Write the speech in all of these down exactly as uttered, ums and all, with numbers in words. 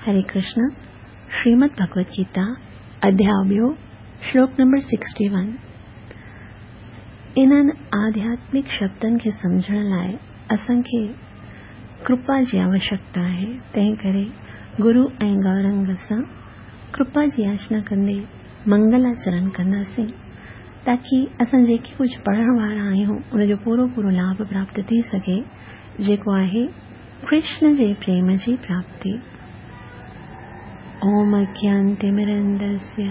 हरे कृष्ण। श्रीमद् भगवद गीता अध्याय ॿियो श्लोक नंबर इकसठ। इन्हनि आध्यात्मिक शब्दनि खे समझण लाइ असांखे कृपा जी आवश्यकता आहे। तंहिं करे गुरु ऐं गौरंग सां कृपा जी याचना कंदे मंगलाचरण कंदासीं ताकि असां जेके कुझु पढ़ण वारा आहियूं उन जो पूरो पूरो लाभ प्राप्त थी सघे, जेको आहे कृष्ण जे प्रेम जी प्राप्ति। ओम अज्ञानतिमिरन्धस्य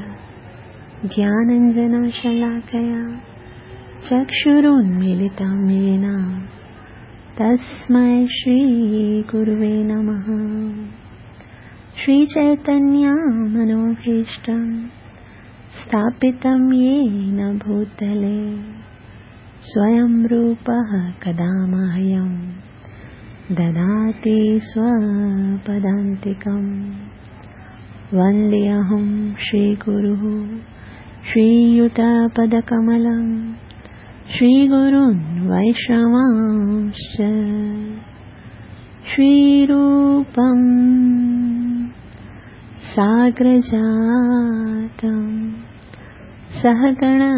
ज्ञानाञ्जनशलाकया चक्षुरुन्मीलितं येन तस्मै श्रीगुरुवे नमः। श्रीचैतन्यमनोभीष्टं स्थापितं येन भूतले स्वयं रूपः कदा मह्यं ददाति स्वपदान्तिकम्। वन्देऽहं श्रीगुरुः श्रीयुतपदकमलं श्रीगुरून् वैष्णवांश्च। श्रीरूपं साग्रजातं सहगण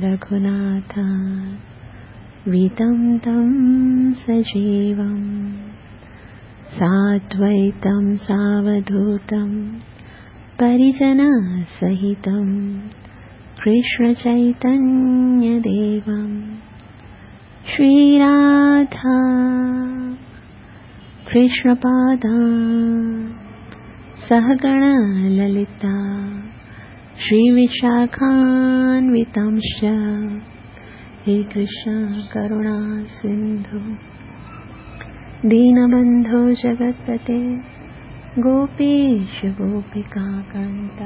रघुनाथान् वितं तं सजीवं साद्वैतं सावधूतं परिजनसहितं कृष्णचैतन्यदेवं श्रीराधा कृष्णपादान् सहगण ललिता श्रीविशाखान्वितांश्च। हे कृष्ण करुणा सिन्धु दीनबन्धो जगत्पते गोपेश गोपिकान्त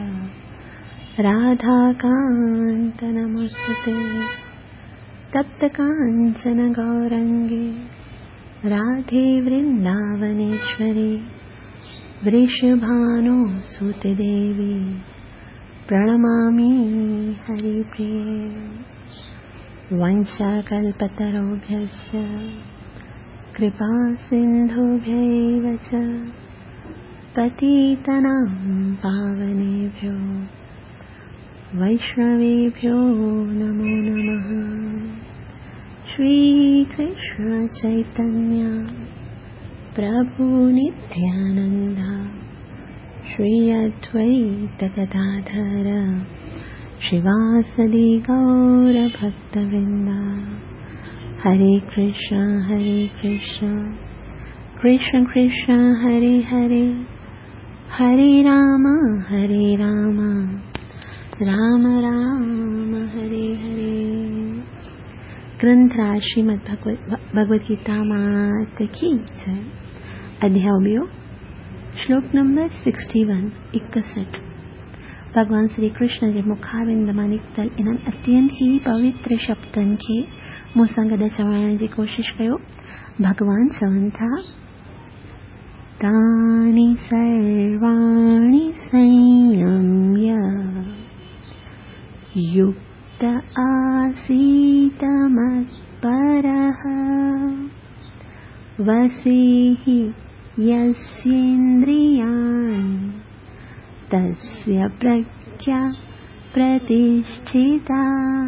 राधाकान्त नमोस्तुते। तप्तकाञ्चन गौरङ्गे राधे वृन्दावनेश्वरी वृषभानुसुते देवी प्रणमामि हरिप्रिये। वंशाकल्पतरुभ्यश्च कृपा सिन्धुभ्यैव च पतितनां पावनेभ्यो वैष्णवेभ्यो नमो नमः। श्रीकृष्ण चैतन्य प्रभु नित्यानन्द श्री अद्वैत गदाधर श्रीवासदि गौरभक्तवृन्द। हरे कृष्ण हरे कृष्ण कृष्ण कृष्ण हरे हरे हरे राम हरे राम राम राम हरे हरे। ग्रंथराज श्रीमद् भगवद गीता मात की जय। अध्याय ॿियो श्लोक नंबर इकसठ इकसठ। भगवान श्री कृष्ण जे मुखारविंद मां निकतल इन्हनि अत्यंत ही पवित्र शब्दनि खे मूंसां गॾु चवाइण जी कोशिश कयो। भगवान चवनि था, तानि सर्वाणि संयम्य युक्त आसीत मत्परः वशीहि यस्येन्द्रियाणि तस्य प्रज्ञा प्रतिष्ठिता।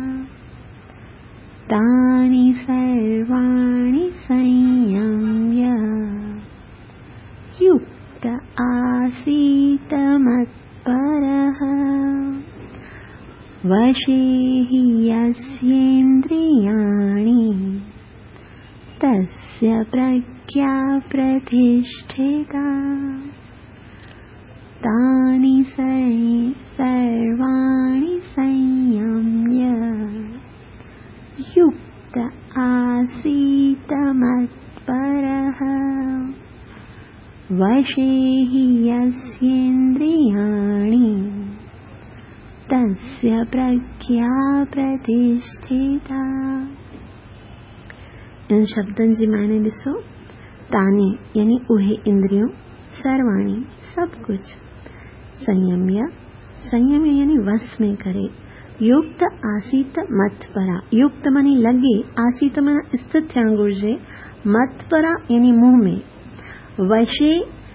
तानि सर्वाणि संयम्य युक्त आसीत मत्परः वशीहि यस्येन्द्रियाणि तस्य प्रज्ञा प्रतिष्ठिता। तानि सर्वाणि संयम्य युक्त आसीत मत्परः वशीहि यस्येन्द्रियाणि तस्य प्रज्ञा प्रतिष्ठिता। इन शब्दनि जी मायने ॾिसो। तानी यानी उहे इंद्रियों, सर्वाणी सब कुछ, संयम्य संयम यानी वश में करे, युक्त आसीत मत्परा युक्त मानी लगे, आसीत माना स्थित थियण घुर्जे, मत्परा यानी मुंह में, वशे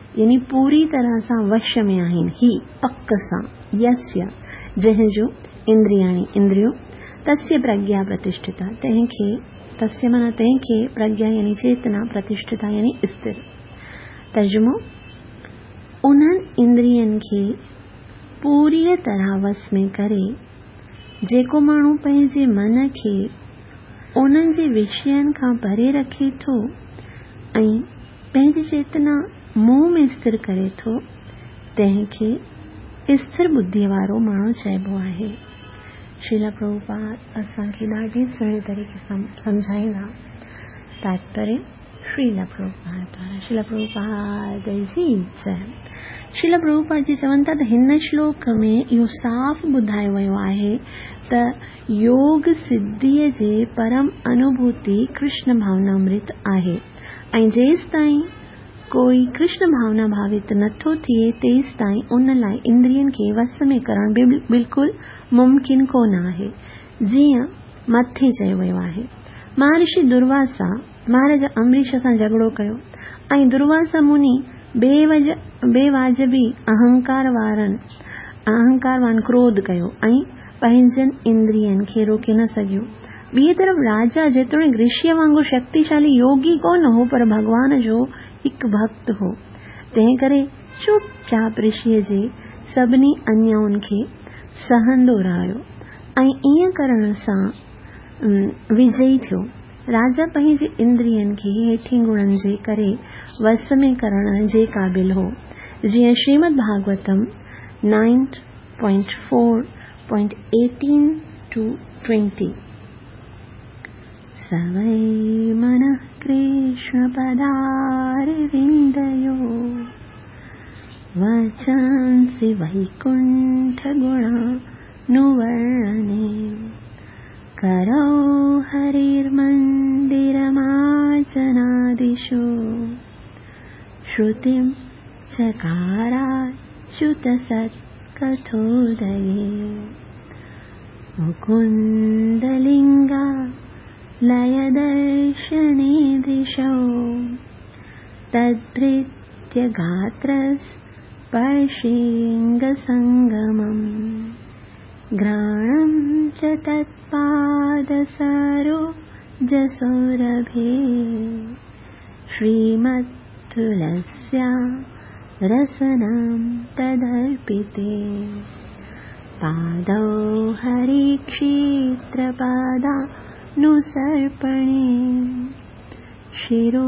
यानी पूरी तरह सां वश में आहिनि। ही पक सां, यस्य जंहिंजो इंद्रियाणी इंद्रियो, तस्य प्रज्ञा प्रतिष्ठिता, तंहिंखे तस्य माना तंहिंखे प्रज्ञा यानी चेतना, प्रतिष्ठिता यानी स्थिर। तर्जुमो, उन्हनि इंद्रियनि खे पूरी तरह वस में करे जेको माण्हू पंहिंजे मन खे उन्हनि जे विषयनि खां परे रखे थो ऐं पंहिंजी चेतना मुंह में स्थिर करे थो, तंहिंखे स्थिर बुद्धीअ वारो माण्हू चइबो आहे। श्रील प्रभुपाद असांखे ॾाढी सुहिणे तरीक़े सां सम्झाईंदा। तात्पर्य श्रील प्रभुपाद द्वारा। श्रील प्रभुपाद जी जय। श्रील प्रभुपाद जी चवनि था त हिन श्लोक में इहो साफ़ ॿुधायो वियो आहे त योग सिद्धीअ जे परम अनुभूति कृष्ण भावनामृत आहे ऐं जेसि ताईं कोई कृष्ण भावना भावित नथो थिए तेसि ताईं उन लाइ इंद्रियनि खे वस में करण बिल्कुलु मुमकिन कोन आहे। जीअं मथे चयो वियो आहे, महर्षि दुर्वासा महाराज अम्बरीश सां झगड़ो कयो ऐं दुर्वासा मुनि बेवज बेवाजिबी अहंकार वारनि अहंकारवान क्रोध कयो ऐं पंहिंजनि इंद्रियनि खे रोके न सघियो। ॿिए तरफ़ राजा जेतोणीकि ऋषिअ वांगुरु शक्तिशाली योगी कोन हो पर भगवान जो हिकु भक्त हो, तंहिं करे चुपचाप ऋषिअ जे सभिनी अन्याउनि खे सहंदो रहियो ऐं ईअं करण सां विजयी थियो। राजा पंहिंजे इंद्रियनि खे हेठि गुणनि जे करे वस में करण जे क़ाबिल हो। जीअं Srimad Bhagavatam nine point four point eighteen to twenty. सवै मनः कृष्ण पदारविन्दयो वचंसि वैकुण्ठ गुणानुवर्णने करौ हरिर्मन्दिरमार्जनादिषु श्रुतिं चकाराच्युतसत्कथोदये मुकुन्दलिङ्गा लयदर्शने दृशौ तद्भृत्य गात्रस्पर्शिङ्गसङ्गमम् घ्राणं च तत्पादसरोजसौरभे श्रीमत्तुलस्या रसनं तदर्पिते पादौ हरिक्षेत्रपादानुसर्पणे शिरो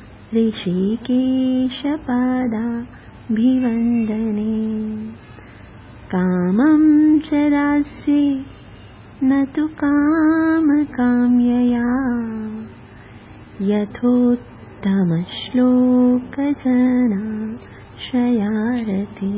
ऋषिकेशपादाभिवन्दने कामं च दास्ये न तु कामकाम्यया यथोत्तमश्लोकजनाश्रयारते।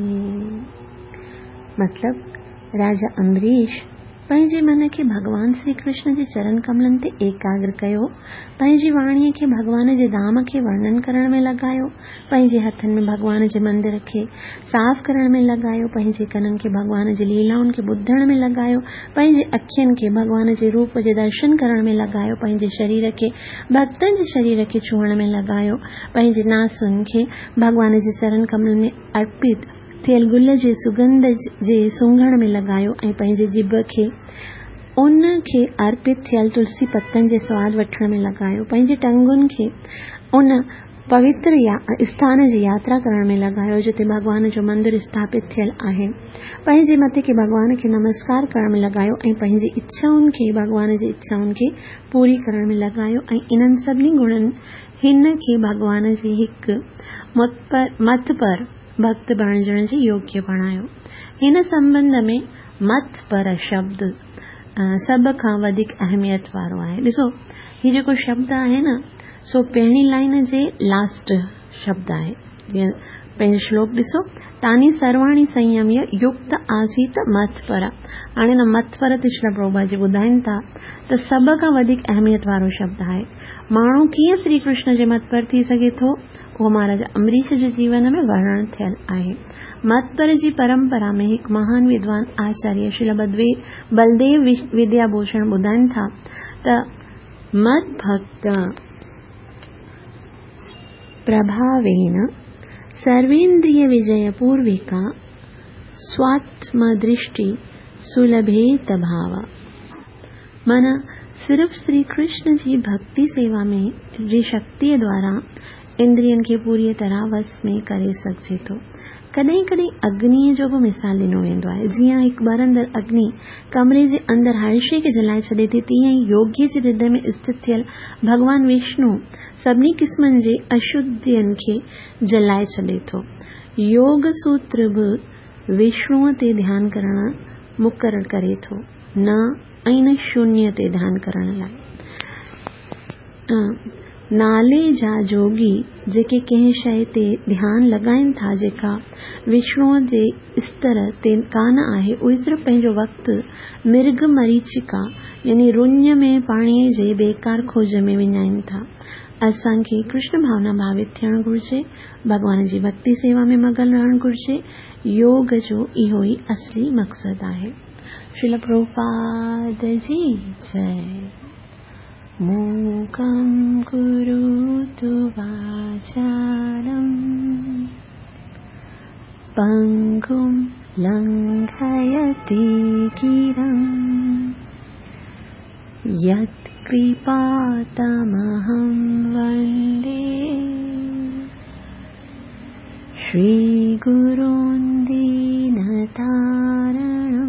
मतलब राजा अम्बरीश पंहिंजे मन खे भगवान श्री कृष्ण जे चरण कमलनि ते एकाग्र कयो, पंहिंजी वाणीअ खे भगवान जे धाम खे वर्णन करण में लॻायो, पंहिंजे हथनि में भगवान जे मंदिर खे साफ़ करण में लॻायो, पंहिंजे कननि खे भगवान जी लीलाउनि खे ॿुधण में लॻायो, पंहिंजे अखियुनि खे भगवान जे रूप जे दर्शन करण में लॻायो, पंहिंजे शरीर खे भक्तनि जे शरीर खे छुअण में लॻायो, पंहिंजे नासुनि खे भगवान जे चरण कमलनि में अर्पित थियल गुल जे सुगंध जे सूंघण में लॻायो ऐं पंहिंजे जिभ खे उन खे अर्पित थियल तुलसी पतनि जे स्वाद वठण में लॻायो, पंहिंजे टंगुनि खे उन पवित्र या स्थान जी यात्रा करण में लॻायो जिते भगवान जो मंदिर स्थापित थियल आहे, पंहिंजे मथे खे भगवान खे नमस्कार करण में लॻायो ऐं पंहिंजी इच्छाउनि खे भगवान जी इच्छाउनि खे पूरी करण में लॻायो ऐं इन्हनि सभिनी गुणनि हिन खे भगवान जी हिकु मत पर भक्त बणजण जे योग्य बणायो। हिन संबंध में मत पर शब्द सभ खां वधीक अहमियत वारो आहे। ॾिसो हीउ जेको शब्द आहे न सो पहिरीं लाइन जे लास्ट शब्द आहे। जीअं पंहिंजो श्लोक ॾिसो, तानी सर्वाणी संयम्य युक्त आसीत मत्पर। हाणे न मत्पर ते श्री प्रभुपाद जी ॿुधाइनि था त सभ खां वधीक अहमियत वारो शब्द आहे। माण्हू कीअं श्री कृष्ण जे मत पर थी सघे थो, उहो महाराज अम्बरीश जे जीवन में वर्णन थियल आहे। मतपर जी परंपरा में हिकु महान विद्वान आचार्य श्रील बलदेव विद्याभूषण ॿुधाइनि था त मद भक्त प्रभावेन सर्वेन्द्रिय विजय पूर्विका स्वात्म दृष्टि सुलभेत भावा। माना सिर्फ श्री कृष्ण जी भक्ति सेवा में जी शक्ति द्वारा इंद्रियन के पूरी तरह वस में करे सघे तो। कॾहिं कॾहिं अग्नि जो भी मिसाल ॾिनो वेंदो आहे। जीअं हिकु बरंदड़ अग्नि कमरे जे अंदर हर शइ खे जलाए छॾे थी, तीअं ई योगी जे हृदय में स्थित थियल भगवान विष्णु सभिनी क़िस्मनि जे अशुद्धियन खे जलाए छॾे थो। योग सूत्र भी विष्णुअ ते ध्यान करण मुक़रर करे थो, न ऐं न शून्य ते ध्यान करण लाइ। नाले जा जोगी जेके कंहिं शइ ते ध्यान लॻाइनि था जेका विष्णुअ जे स्तर ते कान आहे, उहे सिर्फ़ पंहिंजो वक़्तु मिर्ग मरीचिका यानी रुञ में पाणीअ जे बेकार खोज में विञाइनि था। असांखे कृष्ण भावना भावित थियणु घुरिजे, भगवान जी भक्ति सेवा में मगन रहणु घुरिजे। योग जो इहो ई असली मक़सदु आहे। श्रील प्रभुपाद जी जय। मूकं करोतु वाचालं पंगुं लंघयति गिरं यत्कृपातमहं वन्दे श्रीगुरुं दीनतारणम्।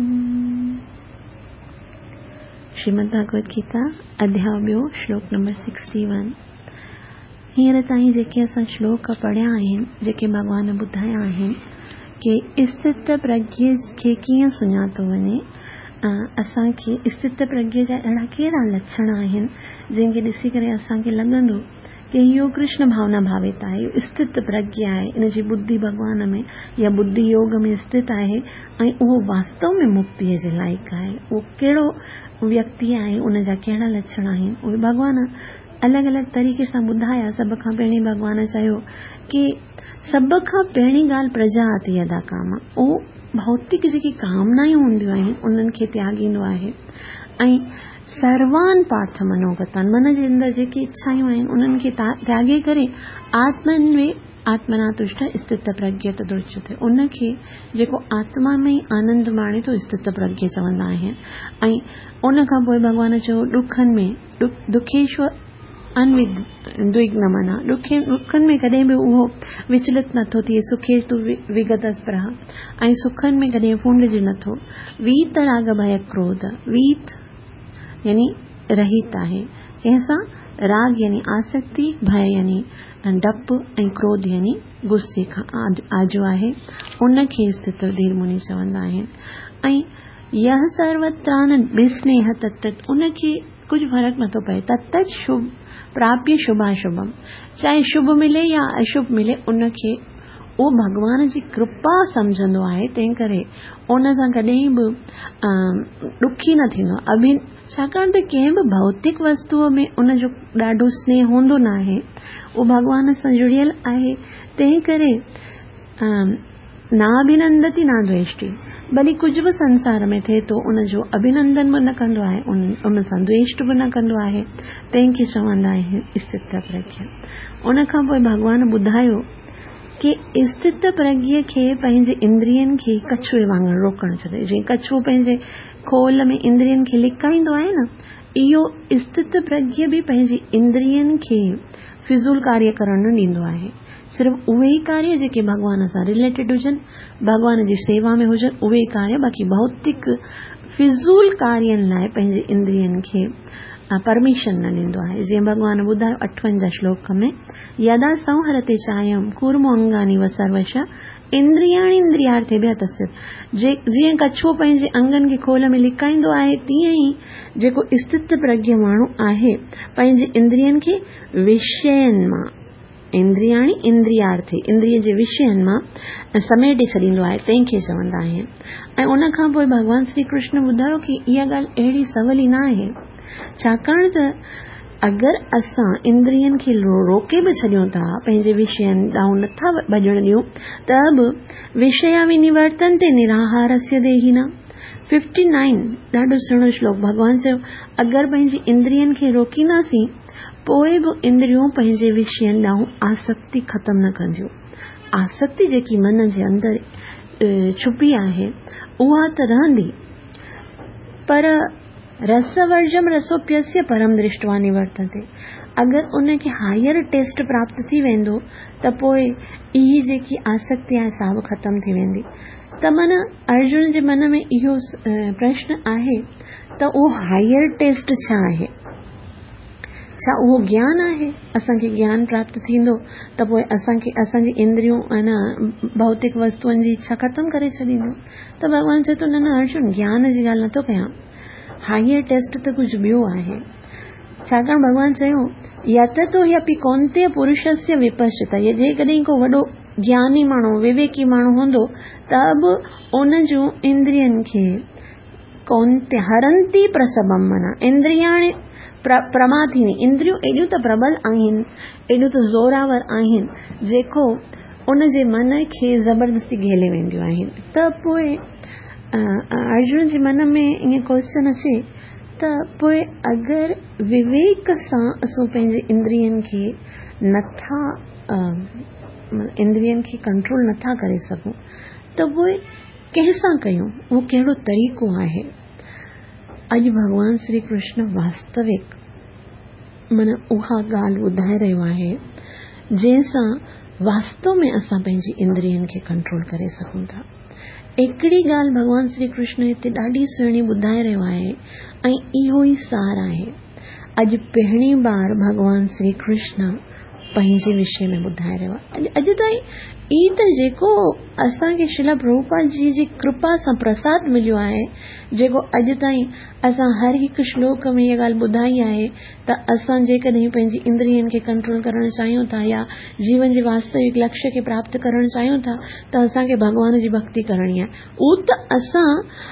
श्रीमद् भगवद गीता अध्याय ॿियो श्लोक नंबर इकसठ। हींअर ताईं जेके असां श्लोक पढ़िया आहिनि, जेके भगवान ॿुधाया आहिनि कि स्थित प्रज्ञ खे कीअं सुञातो वञे, असांखे स्थित प्रज्ञ जा अहिड़ा कहिड़ा लक्षण आहिनि जंहिंखे ॾिसी करे असांखे लॻंदो कि इहो कृष्ण भावना भावित आहे, स्थित प्रज्ञ आहे, इन जी बुद्धि भगवान में या बुद्धि योग में स्थित आहे ऐं उहो वास्तव में मुक्तिअ जे लाइक़ आहे। उहो कहिड़ो व्यक्ति आहे, उन जा कहिड़ा लक्षण आहिनि, उहे भगवान अलॻि अलॻि तरीक़े सां ॿुधाया। सभ खां पहिरीं भगवान चयो कि सभ खां पहिरीं ॻाल्हि प्रजाति यदा कामा, उहो भौतिक जेकी कामनायूं हूंदियूं आहिनि उन्हनि खे त्यागींदो आहे ऐं सर्वान पार्थ मनोगतान, मन जे अंदर जेकी इच्छायूं आहिनि उन्हनि खे त्यागे करे आत्मन में आत्मना तुष्ट स्थित प्रज्ञ तदुच्यते, उनखे जेको आत्मा में आनंद माणे थो स्थित प्रज्ञ चवंदा आहिनि। ऐं उन खां पोइ भगवान चयो दुखनि में दुखेश्वर अनविघ्न मना, दुखनि में कॾहिं बि उहो विचलित नथो थिए। सुखे तु विगत स्प्रह, ऐं सुखनि में कॾहिं फूंडजे नथो। वीत राग भय क्रोध, वीत यानी रहित आहे कंहिंसां, राग यानी आसक्ति, भय यानी डप ऐं क्रोध यानी गुस्से खां आजो आहे, उनखे स्थित धीर मुनि चवंदा आहिनि। ऐं यह सर्वत्रानंद विस्नेह तत्त, उनखे कुछ फर्क नथो पए, तत्त शुभ प्राप्य शुभाशुभम, चाहे शुभ मिले या अशुभ मिले, उनखे वो भगवान जी कृपा समझंदो आहे। तंहिं करे उन सां कॾहिं बि दुखी न थींदो। अभी छाकाणि त कंहिं बि भौतिक वस्तुअ में उन जो ॾाढो स्नेह हूंदो न आहे, उहो भगवान सां जुड़ियल आहे। तंहिं करे नाभिनंदती ना द्वेष्टि, भली कुछ भी संसार में थे तो उन जो अभिनंदन भी न कंदो आहे, उन, उन सां द्वेष भी न कंदो आहे। तंहिंखे चवंदा आहिनि स्थित प्रज्ञ। उन खां पोइ भगवान ॿुधायो कि स्थित प्रज्ञ खे पंहिंजे इंद्रियन खे कछुए वांगुरु रोकणु छॾे। जीअं कछुओ पंहिंजे खोल में इंद्रियन खे लिकाईंदो आहे न, इहो स्थित प्रज्ञ भी पंहिंजे इंद्रियन खे फिज़ूल कार्य करण न ॾींदो आहे। सिर्फ उहे ई कार्य जेके भगवान सां रिलेटेड हुजनि, भगवान जी सेवा में हुजनि, उहे कार्य, बाक़ी भौतिक फिज़ूल कार्यनि लाइ पंहिंजे इंद्रियन खे परमिशन न ॾींदो आहे। जीअं भगवान ॿुधायो अठवंजाह श्लोक में, यदा संहरते चायम कूर्मो अंगानी व सर्वश इंद्रियाणी इंद्रियार्थे तस्य, जीअं कछुओ पंहिंजे अंगनि खे खोल में लिकाईंदो आहे, तीअं ई जेको स्थित प्रज्ञ माण्हू आहे पंहिंजे इंद्रियन खे विषयनि मां, इंद्रियाणी इंद्रियार्थे, इंद्रिय जे विषयनि मां समेटे छॾींदो आहे, तंहिंखे चवंदा आहिनि। ऐं उन खां पोइ भगवान श्री कृष्ण ॿुधायो कि इहा ॻाल्हि अहिड़ी सवली न आहे, छाकाणि त अगरि असां इंद्रियन खे रोके भी छॾियूं था, पंहिंजे विषयनि ॾांहुं नथा भॼण ॾियूं, त बि विषया विनिवर्तन्ते निराहारस्य देहिना। उनसठ ॾाढो सुहिणो श्लोक भगवान चयो, अगरि पंहिंजी इंद्रियन खे रोकींदासीं पोइ बि इंद्रियूं पंहिंजे विषयनि ॾांहुं आसक्ति ख़त्म न कंदियूं। आसक्ति जेकी मन जे अंदर छुपी आहे उहा त रहंदी, पर रसवर्जम रसोप्यस्य परम दृष्टवा निवर्तते। अगर उनखे हायर टेस्ट प्राप्त थी वेंदो त पोइ इही जेकी आसक्ति आहे सा बि ख़त्म थी वेंदी। त मन अर्जुन जे मन में इहो प्रश्न आहे त उहो हायर टेस्ट छा आहे? छा उहो ज्ञान आहे? असांखे ज्ञान प्राप्त थींदो त पोइ असांखे असांजी इंद्रियूं अना भौतिक वस्तुअनि जी इच्छा ख़त्म करे छॾींदो। त भॻवान चए थो न न अर्जुन, ज्ञान जी ॻाल्हि नथो कयां, हायर टेस्ट त कुझु ॿियो आहे। छाकाणि भॻवान चयो यततो ह्यपि कौन्तेय पुरुषस्य विपश्चिता, ये जेकॾहिं को वॾो ज्ञानी माण्हू विवेकी माण्हू हूंदो त बि उन जूं इंद्रियनि खे कौन्ते हरंती प्रसभम, माना इंद्रियाणी प्र, प्रमा थींदी। इंद्रियूं एॾियूं त प्रबल आहिनि, एॾियूं त ज़ोरावर आहिनि जेको उन जे मन खे ज़बरदस्ती घेले वेंदियूं आहिनि। त पोइ अर्जुन जे मन में ईअं क्वेश्चन अचे त पोइ अगरि विवेक सां असां पंहिंजे इंद्रियनि खे नथा इंद्रियनि खे कंट्रोल नथा करे सघूं त पोइ कंहिंसां कयूं? उहो कहिड़ो तरीक़ो आहे? अॼु भगवान श्री कृष्ण वास्तविक मन उहा ॻाल्हि ॿुधाए रहियो आहे जंहिंसां वास्तव में असां पंहिंजी इंद्रियनि खे कंट्रोल करे सघूं था। हिकिड़ी ॻाल्हि भगवान श्री कृष्ण हिते ॾाढी सुहिणी ॿुधाए रहियो आहे ऐं इहो ई सार आहे। अॼु पहिरीं बार भगवान श्री कृष्ण पंहिंजे विषय में ॿुधाए रहियो आहे। अॼु ताईं ई त जेको असांखे श्रील प्रभुपाद जी जी कृपा सां प्रसाद मिलियो आहे, जेको अॼु ताईं असां हर हिकु श्लोक में इहा ॻाल्हि ॿुधाई आहे त असां जेकॾहिं पंहिंजी इंद्रियनि खे कंट्रोल करणु चाहियूं था या जीवन जे वास्तविक लक्ष्य खे प्राप्त करणु चाहियूं था त असांखे भॻवान जी भक्ति करणी आहे। उहो त असां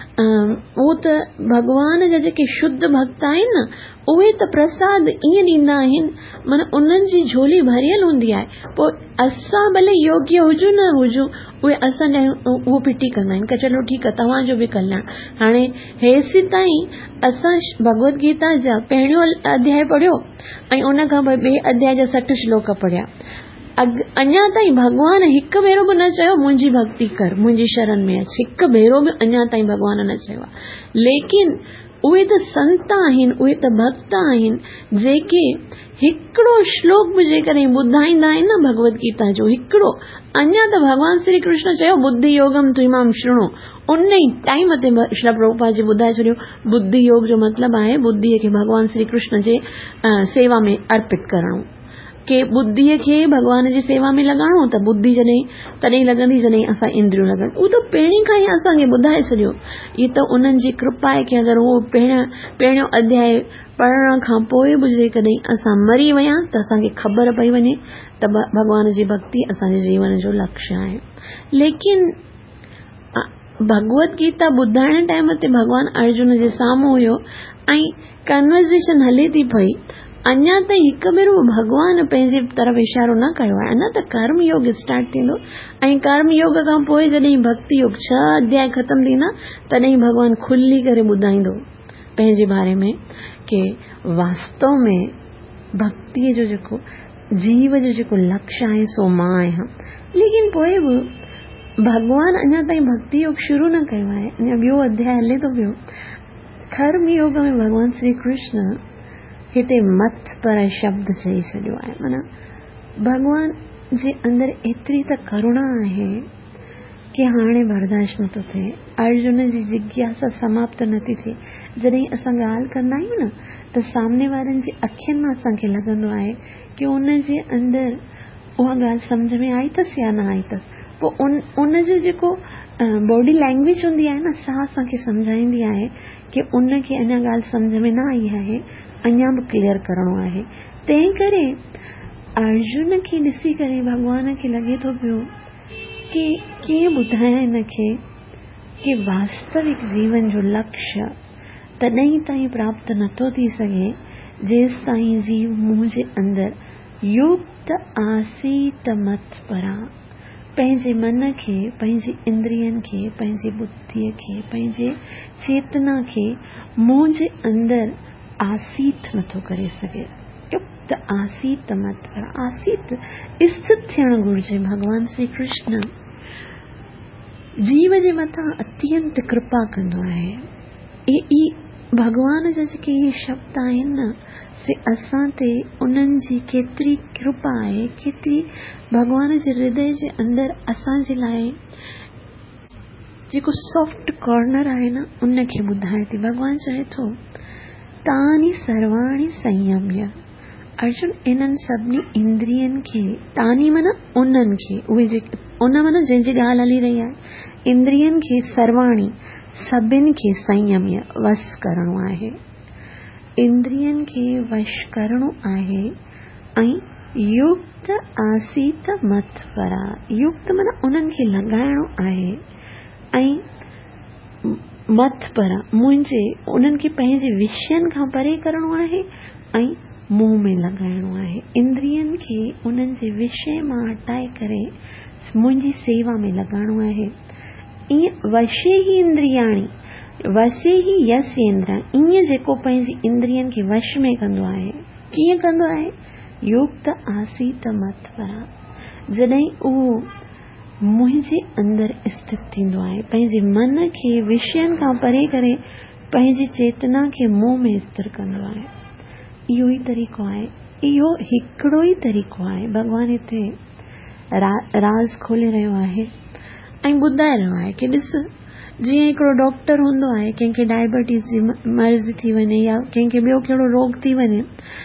उहो त भॻवान जा जेके शुद्ध भक्त आहिनि न, उहे त प्रसाद ईअं ॾींदा आहिनि, माना उन्हनि जी झोली भरियल हूंदी आहे। पोइ असां भले योग्य हुजूं न हुजूं, उहे असां उहो पिटी कंदा आहिनि कि चलो ठीकु आहे तव्हांजो बि कल्याण। हाणे हेसि ताईं असां भगवत गीता जा पहिरियों अध्याय पढ़ियो ऐं उन खां पोइ ॿिए अध्याय जा सठ श्लोक पढ़िया। अञा ताईं भॻवान हिकु भेरो बि न चयो मुंहिंजी भक्ति कर, मुंहिंजी शरण में अच, हिकु भेरो बि अञा ताईं भॻवान न चयो आहे। लेकिन उहे त संत आहिनि, उहे त भक्त आहिनि जेके हिकिड़ो श्लोक बि जेकॾहिं ॿुधाईंदा आहिनि न भगवत गीता जो हिकिड़ो, अञा त भॻवान श्री कृष्ण चयो बुद्धि योगम तुमाम शृणु, उन ई टाइम ते श्री प्रभुपाद जी ॿुधाए छॾियो बुद्धि योग जो मतिलबु आहे बुद्धीअ खे भॻवान श्री कृष्ण जे सेवा में अर्पित करणो, के बुद्धीअ खे भॻवान जी सेवा में लॻाइणो त बुद्धि जॾहिं तॾहिं लॻंदी जॾहिं असां इंद्रियूं लॻनि। उहो त पहिरीं खां ई असांखे ॿुधाए छॾियो। इहे त उन्हनि जी कृपा आहे कि अगरि उहो पहिरियों पहिरियों अध्याय पढ़ण खां पोइ बि जेकॾहिं असां मरी विया त असांखे ख़बर पई वञे त भॻवान जी भक्ति असांजे जीवन जो लक्ष्य आहे। लेकिन भगवत गीता ॿुधाइण टाइम ते भॻवान अर्जुन जे साम्हूं हुयो ऐं कन्वर्सेशन हले थी पई, अञा ताईं हिकु भेरो भॻवान पंहिंजे तरफ़ इशारो न कयो आहे। अञा त कर्म योग स्टार्ट थींदो ऐं कर्म योग खां पोइ जॾहिं भक्ति योग छह अध्याय ख़तम थींदा तॾहिं भॻवान खुली करे ॿुधाईंदो पंहिंजे बारे में कि वास्तव में भक्तिअ जो जेको जीव जो जेको लक्ष्य आहे सो मां आहियां। लेकिन पोइ बि भॻवान अञा ताईं भक्ति योग शुरू न कयो आहे, अञा ॿियो अध्याय हले थो पियो। कर्म योग में भॻवान श्री कृष्ण हिते मत पर शब्द चई छॾियो आहे, माना भॻवान जे अंदरि एतिरी त करुणा आहे कि हाणे बर्दाश्त नथो थिए। अर्जुन जी जिज्ञासा समाप्त नथी थिए। जॾहिं असां ॻाल्हि कंदा आहियूं न त सामने वारनि जी अखियुनि मां असांखे लॻंदो आहे कि उन जे अंदरि उहा ॻाल्हि सम्झ में आई अथसि या न आई अथसि। पोइ उन उन जो जेको बॉडी लैंग्वेज हूंदी आहे न सा असांखे सम्झाईंदी आहे कि उन खे अञा ॻाल्हि सम्झ में न आई आहे, अञा बि क्लियर करणो आहे। तंहिं करे अर्जुन खे ॾिसी करे भॻवान खे लॻे थो पियो कि कीअं ॿुधायां हिन खे कि वास्तविक जीवन जो लक्ष्य तॾहिं ताईं प्राप्त नथो थी सघे जेसि ताईं जीव मुंहिंजे अंदरि युक्त आसीत मत परा, पंहिंजे मन खे, पंहिंजी इंद्रियनि खे, पंहिंजी बुद्धीअ खे, पंहिंजे चेतना खे मुंहिंजे अंदरि आसीत नथो करे सघे। युक्त आसीत मत पर आसीत स्थित थियण घुरिजे। भगवान श्री कृष्ण जीव जे मथां अत्यंत कृपा कंदो आहे। ई भगवान जा जेके इहे शब्द आहिनि न से असां ते उन्हनि जी केतिरी कृपा आहे, केतिरी भगवान जे हृदय जे अंदरि असांजे लाइ जेको सॉफ्ट कॉर्नर आहे न उनखे ॿुधाए थी। भगवान चवे थो तानी सर्वाणी संयम्य। अर्जुन इन्हनि सभिनी इंद्रियनि खे, तानी माना उन्हनि खे, उहे जेके उन माना जंहिंजी ॻाल्हि हली रही आहे, इंद्रियनि खे सर्वाणी सभिनि खे संयम्य वश करणो आहे। इंद्रियनि खे वश करणो आहे ऐं युक्त आसीत मत्परा। युक्त माना उन्हनि खे लॻाइणो आहे ऐं मत्परा मुंहिंजे उन्हनि खे पंहिंजे विषयनि खां परे करणो आहे ऐं मुंह में लॻाइणो आहे। इंद्रियनि खे उन्हनि जे विषय मां हटाए करे मुंहिंजी सेवा में लॻाइणो आहे। ईअं वशे ही इंद्रियाणी वसे ही यस इंद्र। ईअं जेको पंहिंजी इंद्रियनि खे वश में कंदो आहे, कीअं कंदो आहे? युक्त आसीत मत्परा। जॾहिं उहो मुंहिंजे अंदरि स्थित थींदो आहे, पंहिंजे मन खे विषयनि खां परे करे पंहिंजी चेतना खे मुंह में स्थिर कंदो आहे। इहो ई तरीक़ो आहे, इहो हिकिड़ो ई तरीक़ो आहे। भगवान हिते रा, राज़ खोले रहियो आहे ऐं ॿुधाए रहियो आहे कि ॾिस, जीअं हिकिड़ो डॉक्टर हूंदो आहे, कंहिंखे डायबिटीज़ जी मर्ज़ थी वञे या कंहिंखे ॿियो कहिड़ो रोग थी वञे,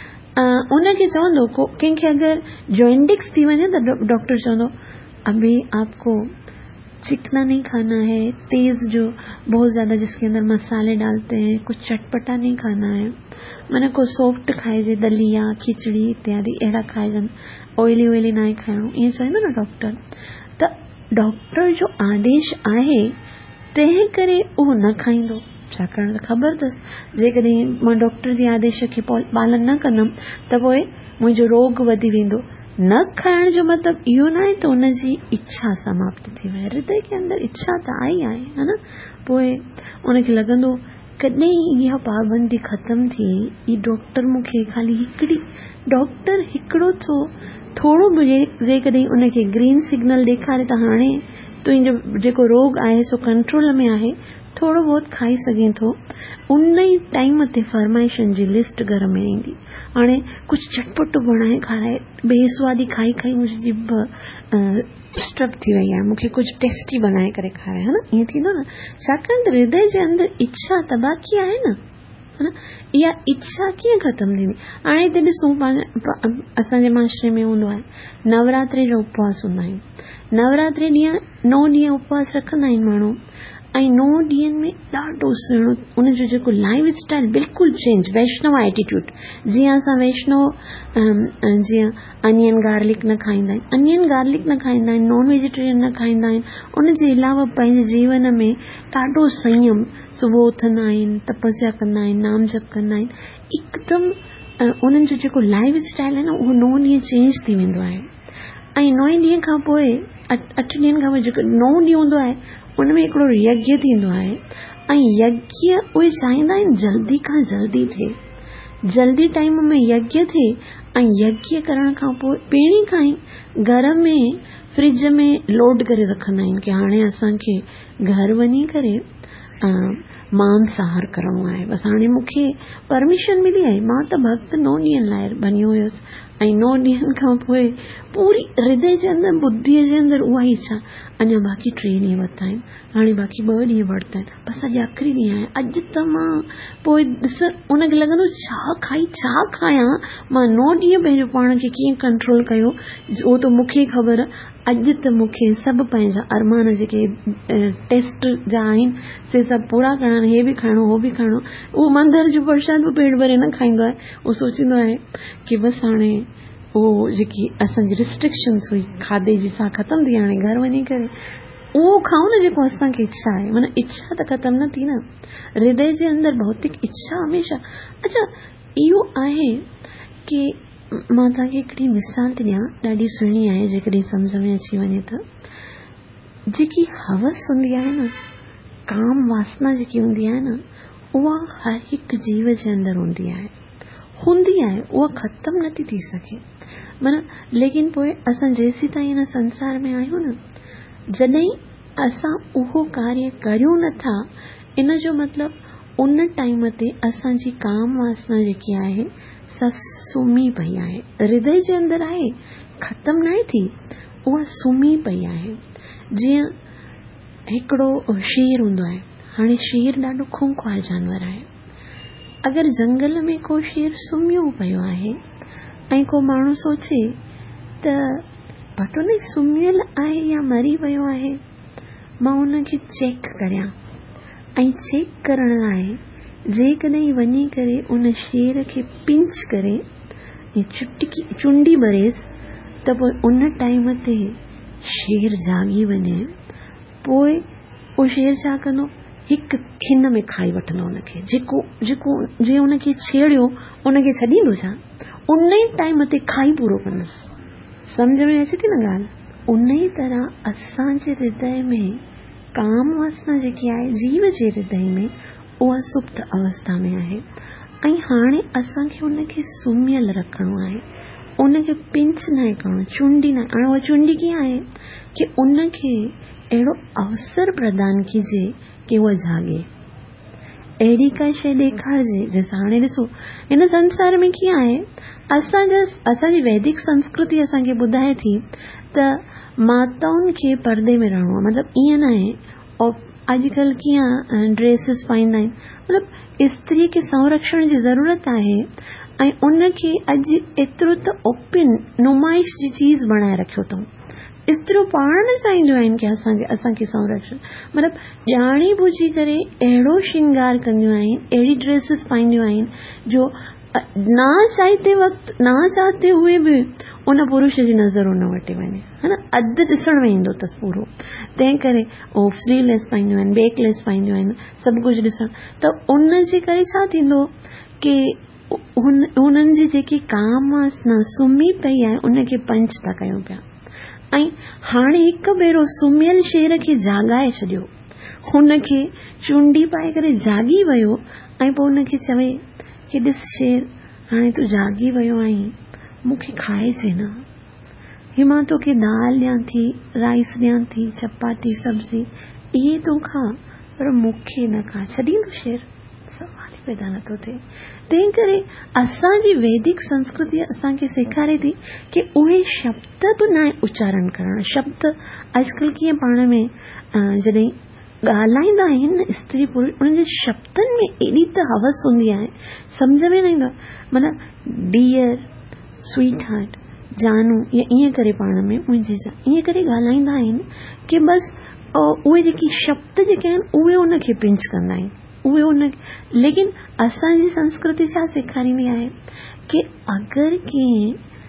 उनखे चवंदो, को कंहिंखे अगरि जॉइंडिक्स थी वञे त डॉक्टर चवंदो अभी आपको चिकना नहीं खाना है, तेज जो बहुत ज़्यादा जिसके अंदर मसाले डालते हैं, कुछ चटपटा नहीं खाना है, मैंने को सॉफ्ट खाइजे, दलिया खिचड़ी इत्यादि अहिड़ा खाइजनि, ऑयली ऑयली ना खाइणो, ईअं चवंदो न डॉक्टर। त डॉक्टर जो आदेश आहे तंहिं करे उहो न खाईंदो, छाकाणि त ख़बर अथसि जेकॾहिं मां डॉक्टर जे आदेश खे पालन न कंदमि त पोइ मुंहिंजो रोग वधी वेंदो। न खाइण जो मतिलबु इहो न आहे त उनजी इच्छा समाप्त थी वई। हृदय के अंदर इच्छा त आई आहे, है न। पोइ उनखे लॻंदो कॾहिं इहा पाबंदी ख़तम थी, ई डॉक्टर मूंखे ख़ाली हिकिड़ी डॉक्टर हिकिड़ो थो थोरो बि जेकॾहिं उनखे ग्रीन सिग्नल ॾेखारे त हाणे तुंहिंजो जेको रोग आहे सो कंट्रोल में आहे, थोरो बहुत खाई सघे थो, उन ई टाइम ते फरमाइशन जी लिस्ट घर में ईंदी। हाणे कुझु चटपटो बणाए खाराए, बेसवादी खाई खाई मुंहिंजी जिभ स्टप थी वई आहे, मूंखे कुझु टेस्टी बनाए करे खाराए, है न, ईअं थींदो न। छाकाणि त हृदय जे अंदरि इच्छा त बाक़ी आहे न, है न। इहा इच्छा कीअं ख़तमु थींदी? हाणे हिते ॾिसूं, असांजे माशरे में हूंदो आहे नवरात्रि जो उपवास हूंदा आहिनि। नवरात्रि ॾींहं नौ ॾींहं उपवास रखंदा आहिनि माण्हू ऐं नौ ॾींहंनि में ॾाढो सुहिणो उनजो जेको लाइफ स्टाइल बिल्कुलु चेंज, वैष्णव एटीट्यूड। जीअं असां वैष्णव जीअं अनियन गार्लिक न खाईंदा आहिनि, अनियन गार्लिक न खाईंदा आहिनि, नॉन वेजिटेरियन न खाईंदा आहिनि, उनजे अलावा पंहिंजे जीवन में ॾाढो संयम, सुबुह उथंदा आहिनि, तपस्या कंदा आहिनि, नाम जप कंदा आहिनि, हिकदमि उन्हनि जो जेको लाइफ स्टाइल आहे न उहो नौ ॾींहं चेंज थी वेंदो आहे। ऐं नौ ॾींहं खां पोइ अठ अठ ॾींहंनि खां पोइ जेको नौ ॾींहं हूंदो आहे उनमें हिकिड़ो यज्ञ थींदो आहे ऐं यज्ञ उहे चाहींदा आहिनि जल्दी खां जल्दी थिए, जल्दी टाइम में यज्ञ थिए। ऐं यज्ञ करण खां पोइ पहिरीं खां ई घर में फ्रिज में लोड करे रखंदा आहिनि कि हाणे असांखे घर वञी करे मांसाहार करणो आहे। बसि हाणे मूंखे परमिशन मिली आहे, मां त भक्त नौ ॾींहंनि लाइ बनी हुयसि ऐं नौ ॾींहंनि खां पोइ पूरी हृदय जे अंदरि बुद्धीअ जे अंदरि उहा ई इच्छा, अञा बाक़ी टे ॾींहं वरिता आहिनि, हाणे बाक़ी ॿ ॾींहं वरिता आहिनि, बसि अॼु आख़िरी ॾींहुं आहे, अॼु त मां पोइ ॾिस उनखे लॻंदो छा खाई छा खायां, मां नौ ॾींहं पंहिंजो पाण खे कीअं कंट्रोल कयो उहो त मूंखे ख़बर। अॼु त मूंखे सभु पंहिंजा अरमान जेके टेस्ट जा आहिनि से सभु पूरा करणा, हे बि खाइणो हो बि खाइणो। उहो मंदर जो प्रसाद बि पेट भरे न खाईंदो आहे, उहो सोचींदो आहे कि बसि हाणे उहो जेकी असांजी रिस्ट्रिक्शन्स हुई खाधे जी सा ख़तमु थी, हाणे घर वञी करे उहो खाऊं न जेको असांखे इच्छा आहे। माना इच्छा त ख़तमु न थी न, हृदय जे अंदरि भौतिक इच्छा हमेशह। अच्छा, इहो आहे कि मां तव्हांखे हिकिड़ी मिसाल थी ॾियां, ॾाढी सुहिणी आहे, जेकॾहिं सम्झ में अची वञे त। जेकी हवस हूंदी आहे न, काम वासना जेकी हूंदी आहे न, उहा हर हिकु जीव जे अंदरि हूंदी आहे। हूंदी आहे, उहा ख़तमु नथी थी सघे। माना लेकिन पोइ असां जेसीं ताईं हिन संसार में आहियूं न, जॾहिं असां उहो कार्य करियूं नथा, इन जो मतिलबु उन टाइम ते असांजी काम वासना जेकी आहे सा सुम्ही पई आहे, हृदय जे अंदरि आहे, ख़तमु न थी, उहा सुम्ही पई आहे। जीअं हिकिड़ो शेर हूंदो आहे, हाणे शेर ॾाढो खूंखार जानवर आहे। अगरि जंगल में को शेर सुम्हियो पियो आहे ऐं को माण्हू सोचे त पतो न सुम्हियल आहे या मरी वियो आहे, मां उनखे चेक करियां, ऐं चेक करण लाइ जेकॾहिं वञी करे उन शेर खे पिंच करे ऐं चुटकी चुंडी भरेसि त पोइ उन टाइम ते शेर जागी वञे, पोइ उहो शेर छा कंदो, हिकु खिन में खाई वठंदो उनखे, जेको जेको जे उनखे छेड़ियो उनखे छॾींदो छा, उन ई टाइम ते खाई पूरो कंदुसि। सम्झ में अचे थी न ॻाल्हि? उन ई तरह असांजे हृदय में काम वासना जेकी आहे, जीव जे हृदय में, उहा सुप्त अवस्था में आहे, ऐं हाणे असांखे उनखे सुम्हियल रखिणो आहे, उनखे पिंच न करणो, चुंडी न। हाणे उहा चुंडी कीअं आहे कि उनखे अहिड़ो अवसर प्रदान कीजे कि उहा जागे, अहिड़ी का शइ ॾेखारिजे। जैसे हाणे ॾिसो हिन संसार में कीअं आहे, असांजा असांजी वैदिक संस्कृति असांखे ॿुधाए थी त माताउनि खे पर्दे में रहणो आहे, मतिलबु ईअं न आहे। और अॼुकल्ह कीअं ड्रेसिस पाईंदा आहिनि, मतिलबु स्त्री खे संरक्षण जी ज़रूरत आहे, ऐं उनखे अॼु एतिरो त ओपन नुमाइश जी चीज़ बणाए रखियो अथऊं। स्त्रियूं पाण न चाहींदियूं आहिनि कि असांखे असांखे संरक्षण, मतिलबु ॼाणी बुझी करे अहिड़ो श्रृंगार कंदियूं आहिनि, अहिड़ी ड्रेसिस पाईंदियूं आहिनि जो ना चाहते वक़्तु, ना चाहते हुए बि उन पुरुष जी नज़र उन वटि वञे, है न, अधु ॾिसण में ईंदो अथसि पूरो। तंहिं करे उहो स्लीवलेस पाईंदियूं आहिनि, बेकलेस पाईंदियूं आहिनि, सभु कुझु ॾिसण, त उन जे करे छा थींदो कि हुन हुननि जी जेकी काम वासना सुम्ही पई आहे उनखे पंच था कयूं पिया। ऐं हाणे हिकु भेरो सुम्हियल शेर खे जाॻाए छॾियो, हुनखे चुंडी पाए करे जागी वियो, ऐं पोइ हुनखे चवे कि ॾिस शेर, हाणे तूं जागी वियो आहीं, मूंखे खाइजे न, ही मां तोखे दाल ॾियां थी, राइस ॾियां थी, चपाती सब्जी, इहे तूं खा, पर मूंखे न खा, छॾींदो शेर? सवाल ई पैदा नथो थिए। तंहिं करे असांजी वैदिक संस्कृति असांखे सेखारे थी कि उहे शब्द बि न उच्चारण करणु। शब्द अॼुकल्ह कीअं पाण में जॾहिं ॻाल्हाईंदा आहिनि स्त्री पुरुष, उन्हनि जे शब्दनि में एॾी त हवस हूंदी आहे, सम्झ में न ईंदो आहे। माना डियर, स्वीट हार्ट, जानू, या ईअं करे पाण में मुंहिंजी जान, ईअं करे ॻाल्हाईंदा आहिनि कि बसि उहे जेकी शब्द जेके आहिनि उहे उनखे पिंच कंदा आहिनि, उहे उन। लेकिन असांजी संस्कृति छा सेखारींदी आहे कि अगरि कंहिं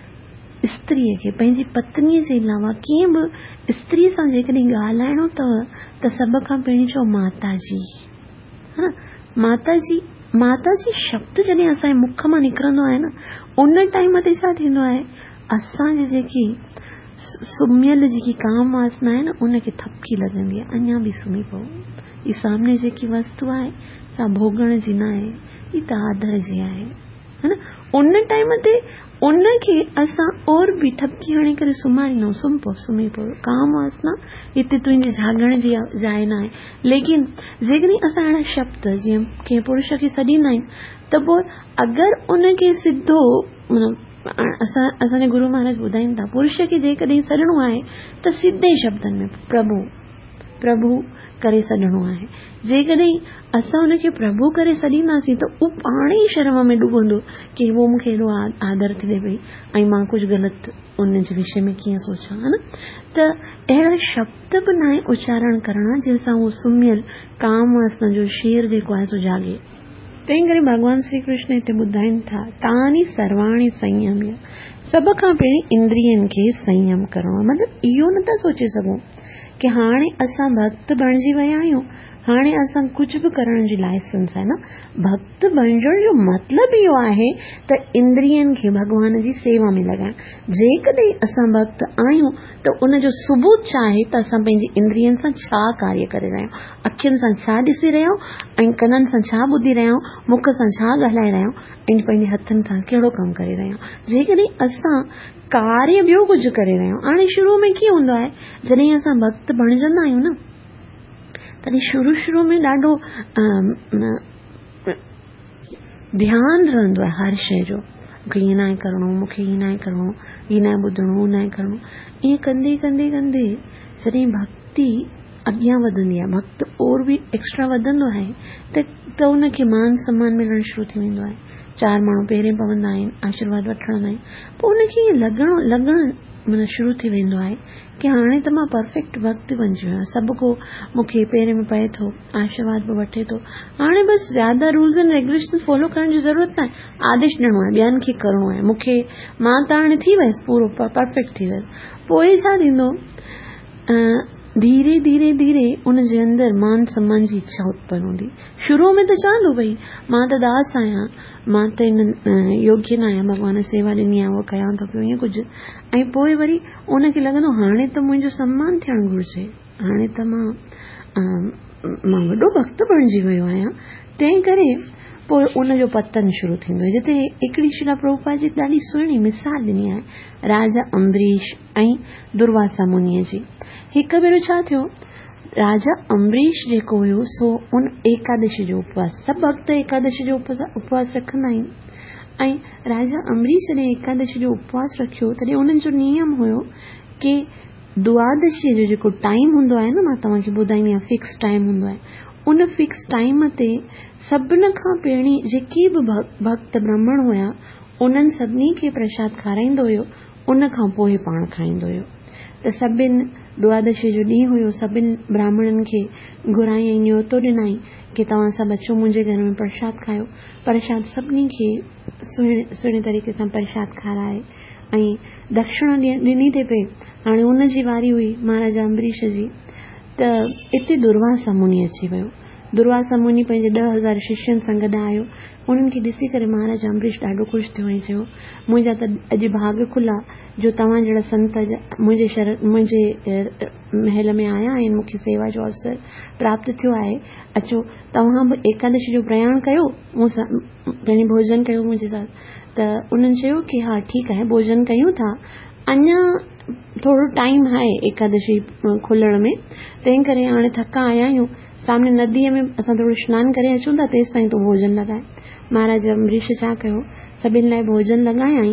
स्त्रीअ खे पंहिंजी पत्नीअ जे अलावा कंहिं बि स्त्री सां जेकॾहिं ॻाल्हाइणो अथव त सभ खां पहिरीं चओ माता जी, हा माता जी। माता जी शब्द जॾहिं असांजे मुख मां निकिरंदो आहे न, उन टाइम ते छा थींदो आहे, असांजी जेकी सुम्हियल जेकी काम वासना आहे न उनखे थपकी लॻंदी आहे, अञा बि सुम्ही पओ, ही सामने जेकी वस्तु आहे सा भोगण जी न आहे, ही त आदर जी आहे, है न। उन टाइम ते उनखे असां और बि थपकी हणी करे सुम्हारींदा, सुम्ही पओ सुम्ही पओ, काम वासना हिते तुंहिंजे जागण जी जाइ न आहे। लेकिन जेकॾहिं असां अहिड़ा शब्द जीअं कंहिं पुरुष खे सॾींदा आहिनि त पोइ अगरि उनखे सिधो असां असांजे गुरु महाराज ॿुधाइनि था, पुरुष खे जेकॾहिं सॾणो आहे त सिधे शब्दनि में प्रभु प्रभु करे सॾणो आहे। जेकॾहिं असां हुनखे प्रभु करे सॾींदासीं त उहो पाण ई शर्म में डुबंदो कि वो मूंखे एॾो आदर थी ॾे पई ऐं मां कुझु ग़लति उन जे विषय में कीअं सोचां, है न। त अहिड़ा शब्द बि न आहे उच्चारण करणा जंहिंसां उहो सुम्हियल काम वासना जो शेर जेको आहे सो जागे। तंहिं करे भॻवान श्री कृष्ण हिते ॿुधाइनि था, तानी सर्वाणी संयम्य, सभ खां पहिरीं इंद्रियनि खे संयम करणो। मतिलबु इहो नथा सोचे सघूं कि हाणे असां भक्त बणिजी विया आहियूं, हाणे असां कुझु बि करण जी लाइसेंस आहे न। भक्त बणजण जो मतिलबु इहो आहे त इंद्रियनि खे भॻवान जी सेवा में लॻाइण। जेकॾहिं असां भक्त आहियूं त उनजो सबूत छा आहे त असां पंहिंजी इंद्रियनि सां छा कार्य करे रहिया आहियूं, अखियुनि सां छा ॾिसी रहिया आहियूं ऐं कननि सां छा ॿुधी रहिया आहियूं, मुख सां छा ॻाल्हाए रहिया आहियूं ऐं पंहिंजे हथनि सां कहिड़ो कमु करे रहिया आहियूं। जेकॾहिं असां कार्य ॿियो कुझु करे रहिया आहियूं, हाणे शुरू में कीअं हूंदो आहे, जॾहिं असां भक्त बणजंदा आहियूं न तॾहिं शुरू शुरू में ॾाढो ध्यानु रहंदो आहे हर शइ जो, मूंखे हीअं न आहे करिणो, मूंखे हीअं न आहे करिणो, हीअं न आहे ॿुधणो, हू न आहे करिणो। ईअं कंदे कंदे कंदे जॾहिं भक्ति अॻियां वधंदी आहे, भक्त और बि एक्स्ट्रा वधंदो आहे त त उनखे मान सम्मान मिलणु शुरू थी वेंदो आहे। चार माण्हू पहिरें पवंदा आहिनि, आशीर्वाद वठंदा आहिनि, पोइ उनखे लॻणो लॻणु माना शुरू थी वेंदो आहे कि हाणे त मां परफेक्ट भक्त बणिजी वियो आहियां, सभु को मूंखे पेर में पए थो, आशीर्वाद बि वठे थो। हाणे बसि ज़्यादा रूल्स एंड रेगुलेशन फॉलो करण जी ज़रूरत न आहे, आदेश ॾियणो आहे, ॿियनि खे करिणो आहे, मूंखे मां त हाणे थी वियसि पूरो परफेक्ट थी वियसि। पोइ छा थींदो, धीरे धीरे धीरे उनजे अंदरि मान सम्मान जी इच्छा उत्पन्न हूंदी। शुरू में त चवंदो भई मां त दास आहियां, मां त इन योग्य न आहियां, भॻवान सेवा ॾिनी आहे उहो कयां थो पियो, ईअं कुझु। ऐं पोइ वरी उनखे लॻंदो हाणे त मुंहिंजो सम्मान थियणु घुरिजे, हाणे त मां मां वॾो भक्त बणिजी वियो आहियां। तंहिं करे पोइ उनजो पतन शुरू थींदो आहे। जिते हिकिड़ी शिला प्रभुपाद जी ॾाढी सुहिणी मिसाल ॾिनी आहे राजा अम्बरीश ऐं दुर्वासा मुनीअ जी। हिकु भेरो छा थियो, राजा अम्बरीश जेको हुयो सो उन एकादशी जो उपवास, सभु भक्त एकादशी जो उपवास रखंदा आहिनि, ऐं राजा अम्बरीश जॾहिं एकादशी जो उपवास रखियो तॾहिं उन्हनि जो नियम हुयो कि द्वादशी जो जेको टाइम हूंदो आहे न, मां तव्हांखे ॿुधाईंदी आहियां, फिक्स टाइम हूंदो आहे, उन फिक्स टाइम ते सभिनि खां पहिरीं जेके बि भक्त ब्राह्मण हुया उन्हनि सभिनी खे प्रसाद खाराईंदो हुयो, उन खां पोइ पाण खाईंदो हुयो। त सभिनि द्वादशी जो ॾींहुं हुयो, सभिनि ब्राह्मणनि खे घुराई ऐं न्योतो ॾिनाई कि तव्हां सभु अचो मुंहिंजे घर में प्रसाद खायो। प्रसाद सभिनी खे सुहिणे सुहिणे तरीक़े सां प्रसाद खाराए ऐं दक्षिणा ॾिनी थिए पई। हाणे हुनजी वारी हुई महाराजा अम्बरीश जी, त इते दुर्वासा मुनि अची वियो। दुर्वासा मुनि पंहिंजे ॾह हज़ार शिष्यनि सां गॾु आयो। उन्हनि खे ॾिसी करे महाराजा अम्बरीश ॾाढो ख़ुशि थियो ऐं चयो मुंहिंजा त अॼु भाग खुला जो तव्हां जहिड़ा संत मुंहिंजे शहर मुंहिंजे महल में आया आहिनि, मूंखे सेवा जो अवसर प्राप्त थियो आहे। अचो तव्हां बि एकादशी जो प्रयाण कयो, मूं सां पंहिंजी भोजन कयो मुंहिंजे साथ। त उन्हनि चयो कि हा ठीकु आहे, भोजन कयूं था, अञा थोरो टाइम आहे एकादशी खुलण में, तंहिं करे हाणे थका आया आहियूं, सामने नदीअ में असां थोरो सनानु करे अचूं था, तेसि ताईं तूं भोजन लॻाए। महाराज अम्बरीश छा कयो, सभिनि लाइ भोजन लॻायई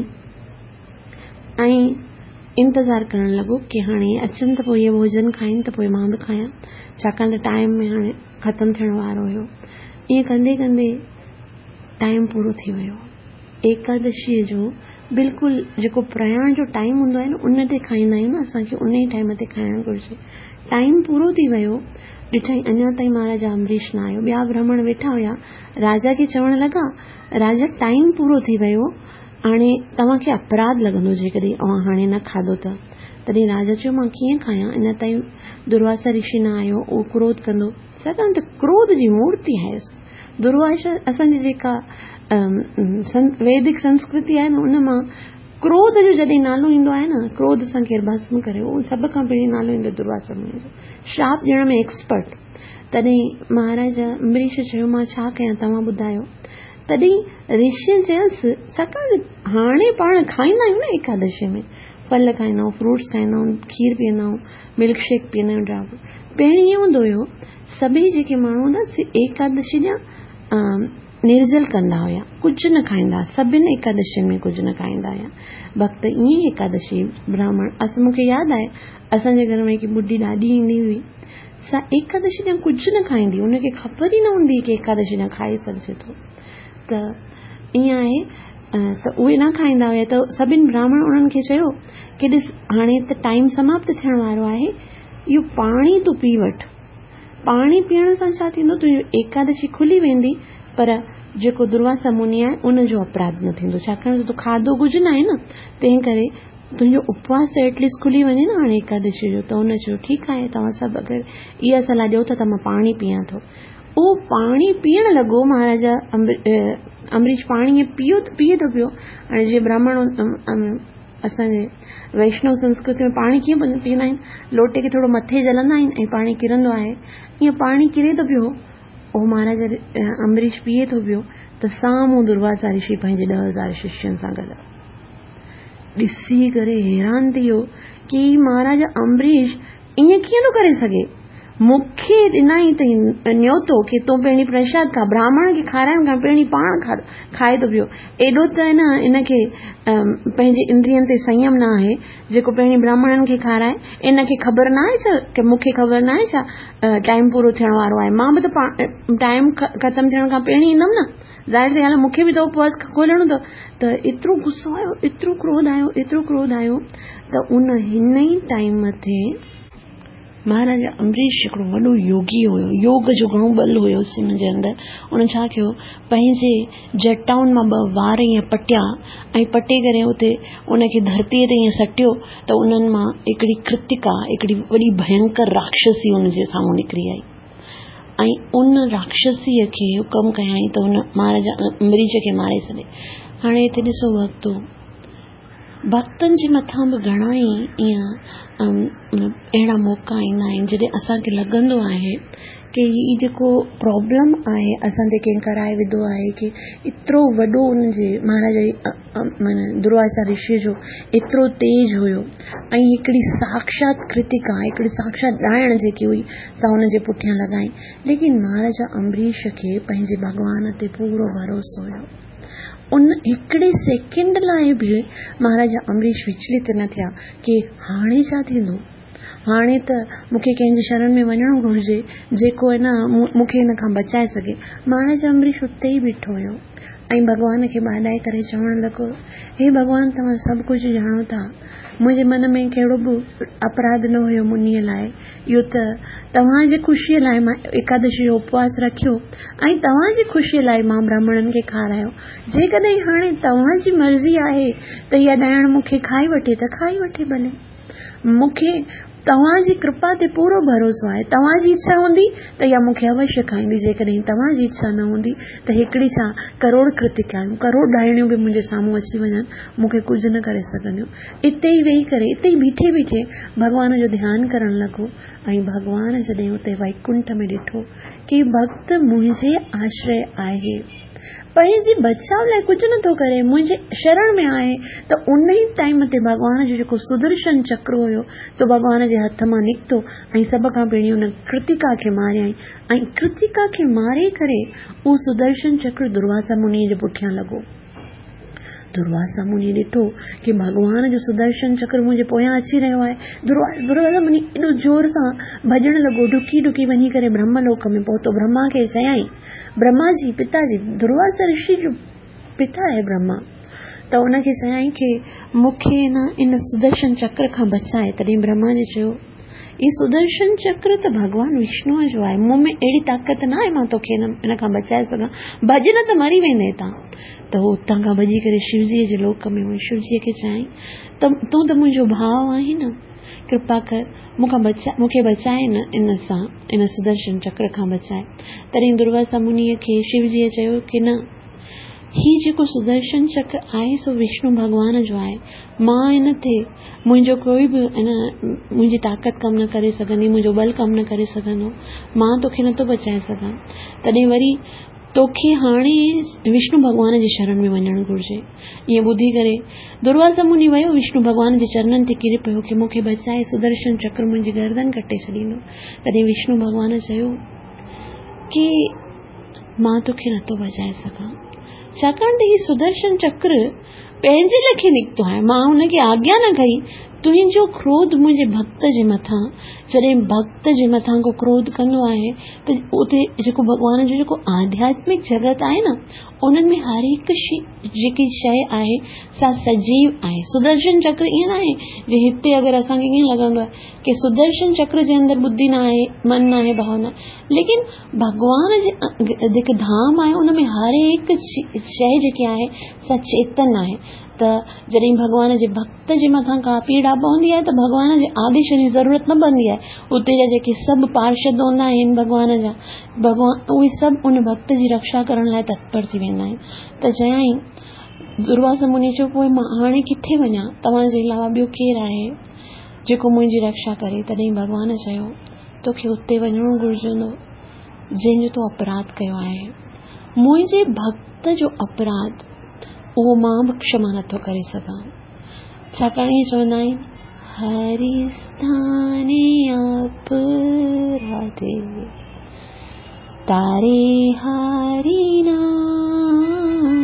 ऐं इंतज़ारु करणु लॻो कि हाणे अचनि त पोइ इहे भोजन खाइनि त पोइ मां बि खायां, छाकाणि त टाइम में हाणे ख़तमु थियण वारो हुयो। ईअं कंदे कंदे टाइम पूरो थी वियो। एकादशीअ जो बिल्कुलु जेको प्रयाण जो टाइम हूंदो आहे न, उन ते खाईंदा आहियूं न, असांखे उन ई टाइम ते खाइणु घुरिजे। टाइम पूरो थी वियो, ॾिठई अञा ताईं महाराजा अम्बरीश न आयो। ॿिया ब्राह्मण वेठा हुया, राजा खे चवणु लॻा राजा टाइम पूरो थी वियो, हाणे तव्हांखे अपराध लॻंदो जेकॾहिं अव्हां हाणे न खाधो त। तॾहिं राजा चयो मां कीअं खायां, अञा ताईं दुर्वासा ऋषि न आयो, उहो क्रोध कंदो, छाकाणि त क्रोध जी मूर्ति आहे दुर्वासा। असांजी जेका वैदिक संस्कृति आहे न, उन मां क्रोध जो जॾहिं नालो ईंदो आहे न, क्रोध सां केरु भस्म करे, उहो सभ खां पहिरीं नालो ईंदो दुर्वासा मुनि जो, श्राप ॾियण में एक्सपर्ट। तॾहिं महाराजा अम्बरीश चयो मां छा कयां, तव्हां ॿुधायो। तॾहिं ऋषि चयसि छाकाणि हाणे पाण खाईंदा आहियूं न एकादशी में, फल खाईंदा आहियूं, फ्रूट्स खाईंदा आहियूं, खीर पीअंदा आहियूं, मिल्क शेक पीअंदा आहियूं, ड्राई फ्रूट। पहिरीं इहो हूंदो हुयो सभई जेके माण्हू हूंदा एकादशी ॾींहुं निर्जल कंदा हुया, कुझु न खाईंदा, सभिनि एकादशी में कुझु न खाईंदा हुया भक्त। ईअं एकादशी ब्राह्मण अस मूंखे यादि आहे, असांजे घर में हिकु ॿुढी ॾाढी ईंदी हुई, सा एकादशी ॾींहुं कुझु न खाईंदी, उनखे ख़बर ई न हूंदी कि एकादशी ॾींहुं खाई सघिजे थो। त ईअं आहे, त उहे न खाईंदा हुया। त सभिनि ब्राह्मण उन्हनि खे चयो कि ॾिस हाणे त टाइम समाप्त थियण वारो आहे, इहो पाणी तूं पी वठि, पाणी पीअण सां छा थींदो, तुंहिंजी एकादशी खुली वेंदी, पर जेको दुर्वासा मुनि आहे उनजो अपराध न थींदो, छाकाणि त तूं खाधो कुझु न आहे न, तंहिं करे तुंहिंजो उपवास त एटलीस्ट खुली वञे न हाणे एकादशी जो। त हुन चयो ठीकु आहे, तव्हां सभु अगरि इहा सलाह ॾियो था त मां पाणी पीआं थो। उहो पाणी पीअण लॻो, महाराजा अम्बरीश पाणी पियो पिए थो पियो। हाणे जीअं ब्राह्मण असांजे वैष्णव संस्कृति में पाणी कीअं पीअंदा आहिनि, लोटे खे थोरो मथे झलंदा आहिनि ऐं पाणी किरंदो आहे, ईअं पाणी किरे थो पियो। उहो महाराजा अम्बरीश पीए थो पियो त साम्हूं दुर्वासा ऋषि पंहिंजे ॾह हज़ार शिष्यनि सां गॾु ॾिसी करे हैरान थी वियो कि महाराजा अम्बरीश ईअं कीअं थो करे सघे। मूंखे ॾिनाई अथई न्योतो कि तूं पहिरीं प्रसाद खा, ब्राह्मण खे खाराइण खां पहिरीं पाण खा खाए थो पियो। एॾो त न इनखे पंहिंजे इंद्रियनि ते संयम न आहे जेको पहिरीं ब्राह्मणनि खे खाराए। इनखे ख़बर न आहे छा कि मूंखे ख़बर न आहे छा टाइम पूरो थियण वारो आहे, मां बि त टाइम ख़तमु थियण खां पहिरीं ईंदमि न, ज़ाहिर सी ॻाल्हि आहे मूंखे बि त उपवास खोलणो अथव। त एतिरो गुस्सो आयो, एतिरो क्रोध आयो, एतिरो क्रोध आयो त उन हिन ई टाइम ते महाराजा अम्बरीश हिकिड़ो वॾो योगी हुयो, योग जो घणो बल हुयोसि हुनजे अंदरि। उन छा कयो, पंहिंजे जटाउनि मां ॿ वार ईअं पटिया ऐं पटे करे उते उनखे धरतीअ ते ईअं सटियो त उन्हनि मां हिकिड़ी कृतिका, हिकिड़ी वॾी भयंकर राक्षसी उनजे साम्हूं निकिरी आई ऐं उन राक्षसीअ खे हुकम कयई त उन महाराजा अम्बरीश खे मारे छॾे। हाणे हिते ॾिसो भक्तो, भक्तनि जे मथां बि घणा ई ईअं अहिड़ा मौक़ा ईंदा आहिनि जॾहिं असांखे लॻंदो आहे कि हीअ जेको प्रॉब्लम आहे असां ते कंहिं कराए विधो आहे कि एतिरो वॾो उनजे महाराजा माना दुर्वासा ऋषि जो एतिरो तेज हुयो ऐं हिकिड़ी साक्षात कृतिका, हिकिड़ी साक्षात ॾाइण जेकी हुई सा हुनजे पुठियां लॻाई। लेकिन महाराजा अम्बरीश खे पंहिंजे भॻवान ते पूरो भरोसो हुयो। उन हिकिड़े सेकेंड लाइ बि महाराजा अम्बरीश विचलित न थिया कि हाणे छा थींदो, हाणे त मूंखे कंहिंजे शरण में वञणो घुरिजे जेको आहे न मूंखे हिन खां बचाए सघे। महाराजा अम्बरीश उते ई बीठो हुयो ऐं भॻवान खे ॿाॾाए करे चवणु लॻो, हे भॻवान, तव्हां सभु कुझु ॼाणो था, मुंहिंजे मन में कहिड़ो बि अपराध न हुयो मुनीअ लाइ। इहो त तव्हांजी ख़ुशीअ लाइ मां एकादशी जो उपवास रखियो ऐं तव्हांजी ख़ुशीअ लाइ मां ब्राह्मणनि खे खारायो। जेकॾहिं हाणे तव्हांजी मर्ज़ी आहे त इहा ॾाइण मूंखे खाई वठे त खाई वठे भले, मूंखे तव्हांजी कृपा ते पूरो भरोसो आहे। तव्हांजी इच्छा हूंदी त इहा मूंखे अवश्य खाईंदी, जेकॾहिं तव्हांजी इच्छा न हूंदी त हिकिड़ी छा करोड़ कृतिकाऊं, करोड़ ॾाइणियूं बि मुंहिंजे साम्हूं अची वञनि, मूंखे कुझु न करे सघंदियूं। इते ई वेही करे, इते ई बीठे बीठे भॻवान जो ध्यानु करणु लॻो ऐं भॻवान जॾहिं उते वैकुंठ में ॾिठो कि भक्त मुंहिंजे आश्रय आहे, पंहिंजे बचाव लाइ कुझु नथो करे, मुंहिंजे शरण में आहे, त उन ई टाइम ते भॻवान जो जेको सुदर्शन चक्र हुयो सो भॻवान जे हथ मां निकितो ऐं सभ खां पहिरीं उन कृतिका खे मारियईं ऐं कृतिका खे मारे करे उहो सुदर्शन चक्र दुर्वासा मुनीअ जे पुठियां लॻो। दुर्वासा मुनि ॾिठो कि भॻवान जो सुदर्शन चक्र मुंहिंजे पोयां अची रहियो आहे। दुर्वासा मुनि एॾो जोर सां भॼण लॻो, डुकी डुकी वञी करे ब्रह्मलोक में पहुतो। ब्रह्मा खे चयई, ब्रह्मा जी पिताजी, दुर्वासा ऋषि जो पिता आहे ब्रह्मा, त उनखे चयई कि मूंखे न इन सुदर्शन चक्र खां बचाए। तॾहिं ब्रह्मा ने चयो, ये सुदर्शन चक्र त भगवान विष्णुअ जो आहे, मूं में अहिड़ी ताक़त न आहे मां तोखे इन खां बचाए सघां, भॼ न त मरी वेंदे तां। त उहो उतां खां भॼी करे शिवजीअ जे लोक में वई। शिवजीअ खे चयई, त तूं त मुंहिंजो भाउ आहीं न, कृपा कर मूंखां बचा मूंखे बचाए न इन सां, इन सुदर्शन चक्र खां बचाए। तॾहिं दुर्वासा मुनीअ खे शिवजीअ चयो कि न, ही जेको सुदर्शन चक्र आहे सो विष्णु भॻवान जो आहे, मां इन ते मुंहिंजो कोई बि इन मुंहिंजी ताक़त कमु न करे सघंदी, मुंहिंजो बल कमु न करे सघंदो, मां तोखे नथो बचाए सघां। तॾहिं वरी तोखे हाणे विष्णु भॻवान जे शरण में वञणु घुरिजे। ईअं ॿुधी करे दुर्वासा मुनि वियो, विष्णु भॻवान जे चरणनि ते किरी पियो कि मूंखे बचाए, सुदर्शन चक्र मुंहिंजी गर्दन कटे छॾींदो। तॾहिं विष्णु भॻवान चयो कि मां तोखे नथो बचाए सघां, छाकाणि त हीउ सुदर्शन चक्र पंहिंजे लेखे निकितो आहे, मां हुनखे आज्ञा न कई। तुंहिंजो क्रोध मुंहिंजे भक्त जे मथां, जॾहिं भक्त जे मथां को क्रोध कंदो आहे त उते जेको भॻवान जो जेको आध्यात्मिक जगत आहे न, उन्हनि में हर हिकु शइ जेकी शइ आहे सा सजीव आहे। सुदर्शन चक्र ईअं न आहे जे हिते अगरि असांखे ईअं लॻंदो आहे कि सुदर्शन चक्र जे अंदरि बुद्धि न आहे, मन न आहे, भाव न आहे, लेकिन भॻवान जे जेके धाम आहे उन में हर हिकु शइ जेकी आहे सा चेतन आहे। त त जॾहिं भॻवान जे भक्त जे मथां का पीड़ा पवंदी आहे त भॻवान जे आदेश जी ज़रूरत न पवंदी आहे। उते जा जेके सभु पार्षद हूंदा आहिनि भॻवान जा, भॻवान उहे सभु उन भक्त जी रक्षा करण लाइ तत्पर थी वेंदा आहिनि। त चयाईं, दुर्वासा मुनि चयो, पोइ मां हाणे किथे वञा? तव्हांजे अलावा ॿियो केरु आहे जेको मुंहिंजी रक्षा करे? तॾहिं भॻवान चयो, तोखे उते वञणो घुरिजंदो जंहिंजो तो अपराध कयो आहे। मुंहिंजे भक्त जो अपराध उहो मां बि क्षमा नथो करे सघां। छाकाणि इहे चवंदा आहिनि, हरि स्थाने अपराधे तारे हरि नाम,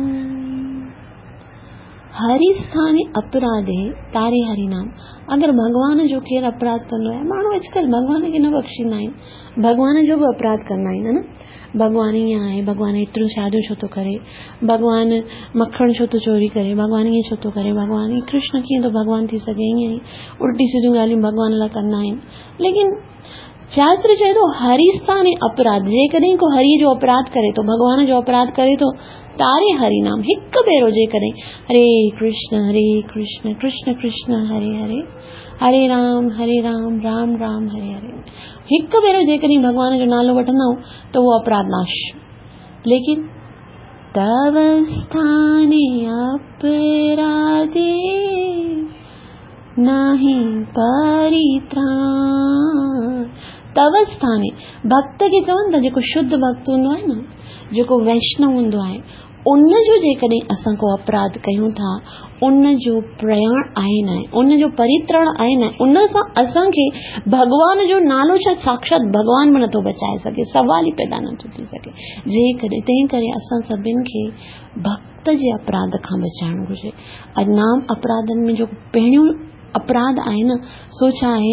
हरि स्थाने अपराधे तारे हरि नाम। अगर भगवान जो केरु अपराध कंदो आहे, माण्हू अॼुकल्ह भगवान खे न बख़्शींदा आहिनि, भगवान जो बि अपराध कंदा आहिनि, है न। भगवान ईअं आहे, भगवान एतिरो शादियूं छो थो करे, भगवान मक्खण छो थो चोरी करे, भगवान ईअं छो थो करे, भगवान ईअं कृष्ण कीअं थो भगवान थी सघे, ईअं ई उल्टी सिधियूं ॻाल्हियूं भगवान लाइ कंदा आहिनि। लेकिन शास्त्र चए थो हरि स्थाने अपराध, जेकॾहिं को हरि जो अपराध करे थो, भगवान जो अपराध करे थो, तारे हरि नाम, हिकु भेरो जेकॾहिं हरे कृष्ण हरे कृष्ण कृष्ण कृष्ण हरे हरे, हरे राम हरे राम राम राम हरे हरे, हिकु भेरो जेकॾहिं भगवान जो नालो वठंदा आहियूं त उहो अपराध नाश। लेकिन तव स्थाने अपराधे नाही परित्राण, तव स्थाने भक्त खे चवनि था, जेको शुद्ध भक्त हूंदो आहे न, जेको वैष्णव हूंदो आहे, उन जो जेकॾहिं असां को अपराध कयूं था, उन जो प्रयाण आहे न, उन जो परित्राण आहे न, उन सां असांखे भगवान जो नालो छा साक्षात भगवान बि नथो बचाए सघे, सवाल ई पैदा नथो थी सघे। जेकॾहिं तंहिं करे असां सभिनि खे भक्त जे अपराध खां बचाइणु घुरिजे। अॼु नाम अपराधनि में जो पहिरियों अपराध आहे न, सो छा आहे,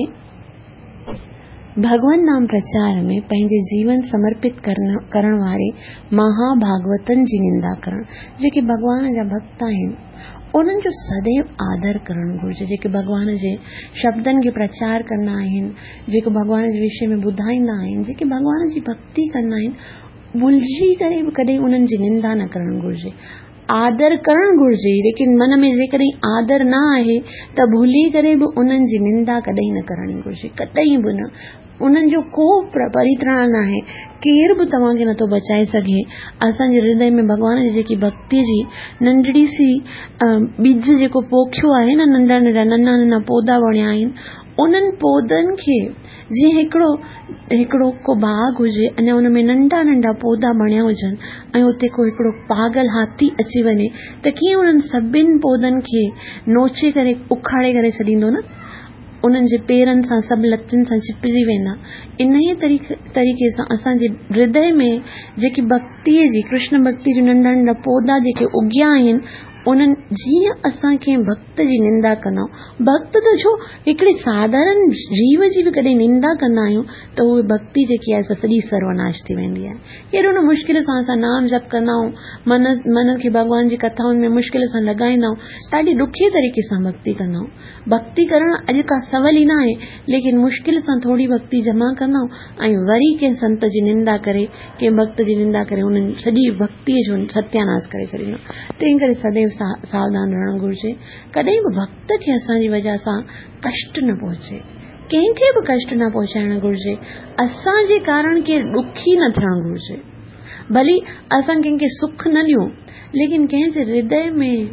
भगवान नाम प्रचार में पंहिंजे जीवन समर्पित करण करण वारे महाभागवतन जी निंदा करण। जेके भगवान जा भक्त आहिनि उन्हनि जो सदैव आदर करणु घुरिजे। जेके भगवान जे शब्दनि खे प्रचार कंदा आहिनि, जेके भगवान जे विषय में ॿुधाईंदा आहिनि, जेके भगवान जी भक्ति कंदा आहिनि, भुलिजी करे बि कॾहिं उन्हनि जी निंदा न करणु घुरिजे, आदर करणु घुरिजे। लेकिन मन में जेकॾहिं आदर न आहे त भुली करे बि उन्हनि जी निंदा कॾहिं न करणी घुरिजे, कॾहिं बि न। उन्हनि जो को परित्राण न आहे, केर बि तव्हांखे नथो बचाए सघे। असांजे हृदय में भगवान जी जेकी भक्ति जी नंढड़ी सी बीज जेको पोखियो आहे न, नंढा नंढा नन्हा नन्हा पौधा वणिया आहिनि, उन्हनि पौधनि खे जीअं हिकिड़ो हिकिड़ो को बाग हुजे, अञा उन में नंढा नंढा पौधा बणिया हुजनि, ऐं उते को हिकिड़ो पागल हाथी अची वञे त कीअं उन्हनि सभिनि पौधनि खे नोचे करे उखाड़े करे छॾींदो न, उन्हनि जे पेरनि सां सभु लतनि सां चिपजी वेंदा। इन ई तरीक़े तरीक़े सां असांजे हृदय में जेकी भक्तीअ जी, कृष्ण भक्ति जो नंढा नंढा पौधा जेके उगिया आहिनि, उन्हनि जीअं असां कंहिं भक्त जी निंदा कंदा आहियूं, भक्त त छो हिकिड़े साधारण जीव जी बि कॾहिं निंदा कंदा आहियूं त उहे भक्ति जेकी आहे सॼी सर्वनाश थी वेंदी आहे। केॾो न मुश्किल सां असां नाम जप कंदा आहियूं, मन मन खे भगवान जी कथाउनि में मुश्किल सां लॻाईंदा आहियूं, ॾाढी ॾुखी तरीक़े सां भक्ति कंदा आहियूं। भक्ति करणु अॼु का सवल ई न आहे, लेकिन मुश्किल सां थोरी भक्ति जमा कंदा आहियूं ऐं वरी कंहिं संत जी निंदा करे, कंहिं भक्त जी निंदा करे उन्हनि सॼी भक्तिअ जो सत्यानाश करे छॾींदो। तंहिं करे सदैव सावधान रहणु घुरिजे, कॾहिं बि भक्त खे असांजी वजह सां कष्ट न पहुचे, कंहिंखे बि कष्ट न पहुचाइणु घुरिजे, असांजे कारण केरु ॾुखी न थियणु घुरिजे। भली असां कंहिंखे सुख न ॾियूं, लेकिन कंहिंजे हृदय में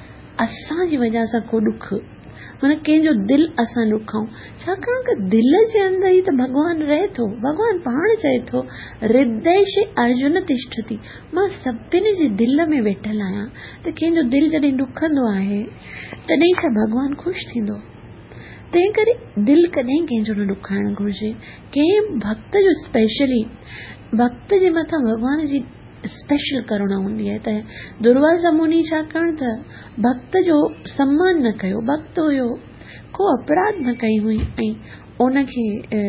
असांजी वजह सां को ॾुख, माना कंहिंजो दिलि असां ॾुखाऊं, छाकाणि त दिलि जे अंदर ई त भॻवानु रहे थो। भॻवानु पाण चए थो, हृदय अर्जुन तिष्ठति, मां सभिनी जे दिलि में वेठल आहियां। त कंहिंजो दिलि जॾहिं ॾुखंदो आहे तॾहिं छा भॻवानु ख़ुशि थींदो? तंहिं करे दिलि कॾहिं कंहिंजो न ॾुखाइणु घुरिजे। कंहिं भक्त जो स्पेशली भक्त जे मथां भॻवान जी स्पेशल करुणा हूंदी आहे। त दुर्वासा मुनि छाकाणि त भक्त जो सम्मान न कयो, भक्त हुयो, को अपराध न कई हुई, ऐं उनखे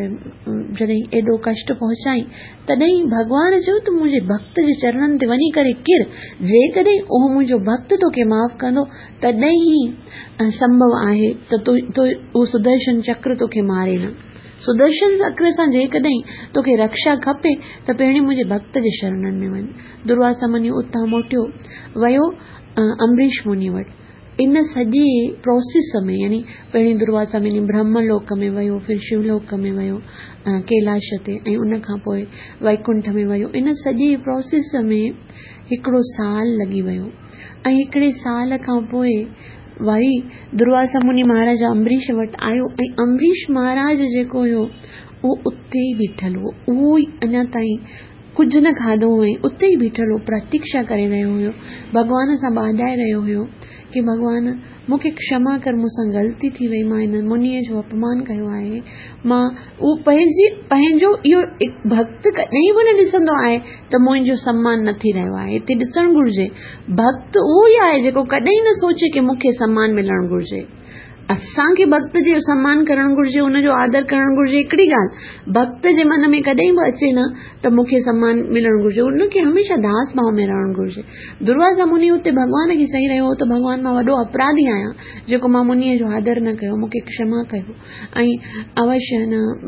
जॾहिं एॾो कष्ट पहुचाई, तॾहिं भॻवान चयो त मुंहिंजे भक्त जे चरणनि ते वञी करे किर, जेकॾहिं उहो मुंहिंजो भक्त तोखे माफ़ कंदो तॾहिं ई संभव आहे त तो उहो सुदर्शन चक्र तोखे मारे न। सुदर्शन चक्र सां जेकॾहिं तोखे रक्षा खपे त पहिरीं मुंहिंजे भक्त जे शरणनि में वञ। दुर्वासा मुनि उतां मोटियो, वियो अम्बरीश मुनि वटि। इन सॼे प्रोसेस में, यानी पहिरीं दुर्वासा मुनि ब्रह्मलोक में वियो, फिर शिवलोक में वियो, कैलाश ते, ऐं उन खां पोइ वैकुंठ में वियो। इन सॼे प्रोसेस में हिकिड़ो साल लॻी वियो, ऐं हिकिड़े साल खां पोइ वरी दुर्वासा मुनि महाराज अम्बरीश वटि आयो, ऐं अम्बरीश महाराज जेको हुयो उहो उते ई बीठल हो, उहो ई अञा ताईं कुझु न खाधो हुअईं, उते ई बीठल हो, प्रतीक्षा करे रहियो हुयो, भॻवान सां ॿाॾाए रहियो हुयो कि भॻवान मूंखे क्षमा कर, मूंसां ग़लती थी वई, मां हिन मुनीअ जो अपमान कयो आहे। मां उहो पंहिंजी पंहिंजो इहो भक्त कॾहिं बि न ॾिसंदो आहे त मुंहिंजो सम्मान न थी रहियो आहे। हिते ॾिसणु घुरिजे, भक्त उहो ई आहे जेको कॾहिं न सोचे कि मूंखे सम्मान मिलणु घुरिजे। असांखे भक्त जो सम्मान करणु घुरिजे, हुनजो आदर करणु घुरिजे, हिकिड़ी ॻाल्हि। भक्त जे मन में कॾहिं बि अचे न त मूंखे सम्मान मिलणु घुरिजे, उनखे हमेशह दास भाव में रहणु घुरिजे। दुर्वासा मुनि हुते भॻवान खे चई रहियो हो त भॻवान मां वॾो अपराधी आहियां जेको मां मुनीअ जो आदर न कयो, मूंखे क्षमा कयो, ऐं अवश्य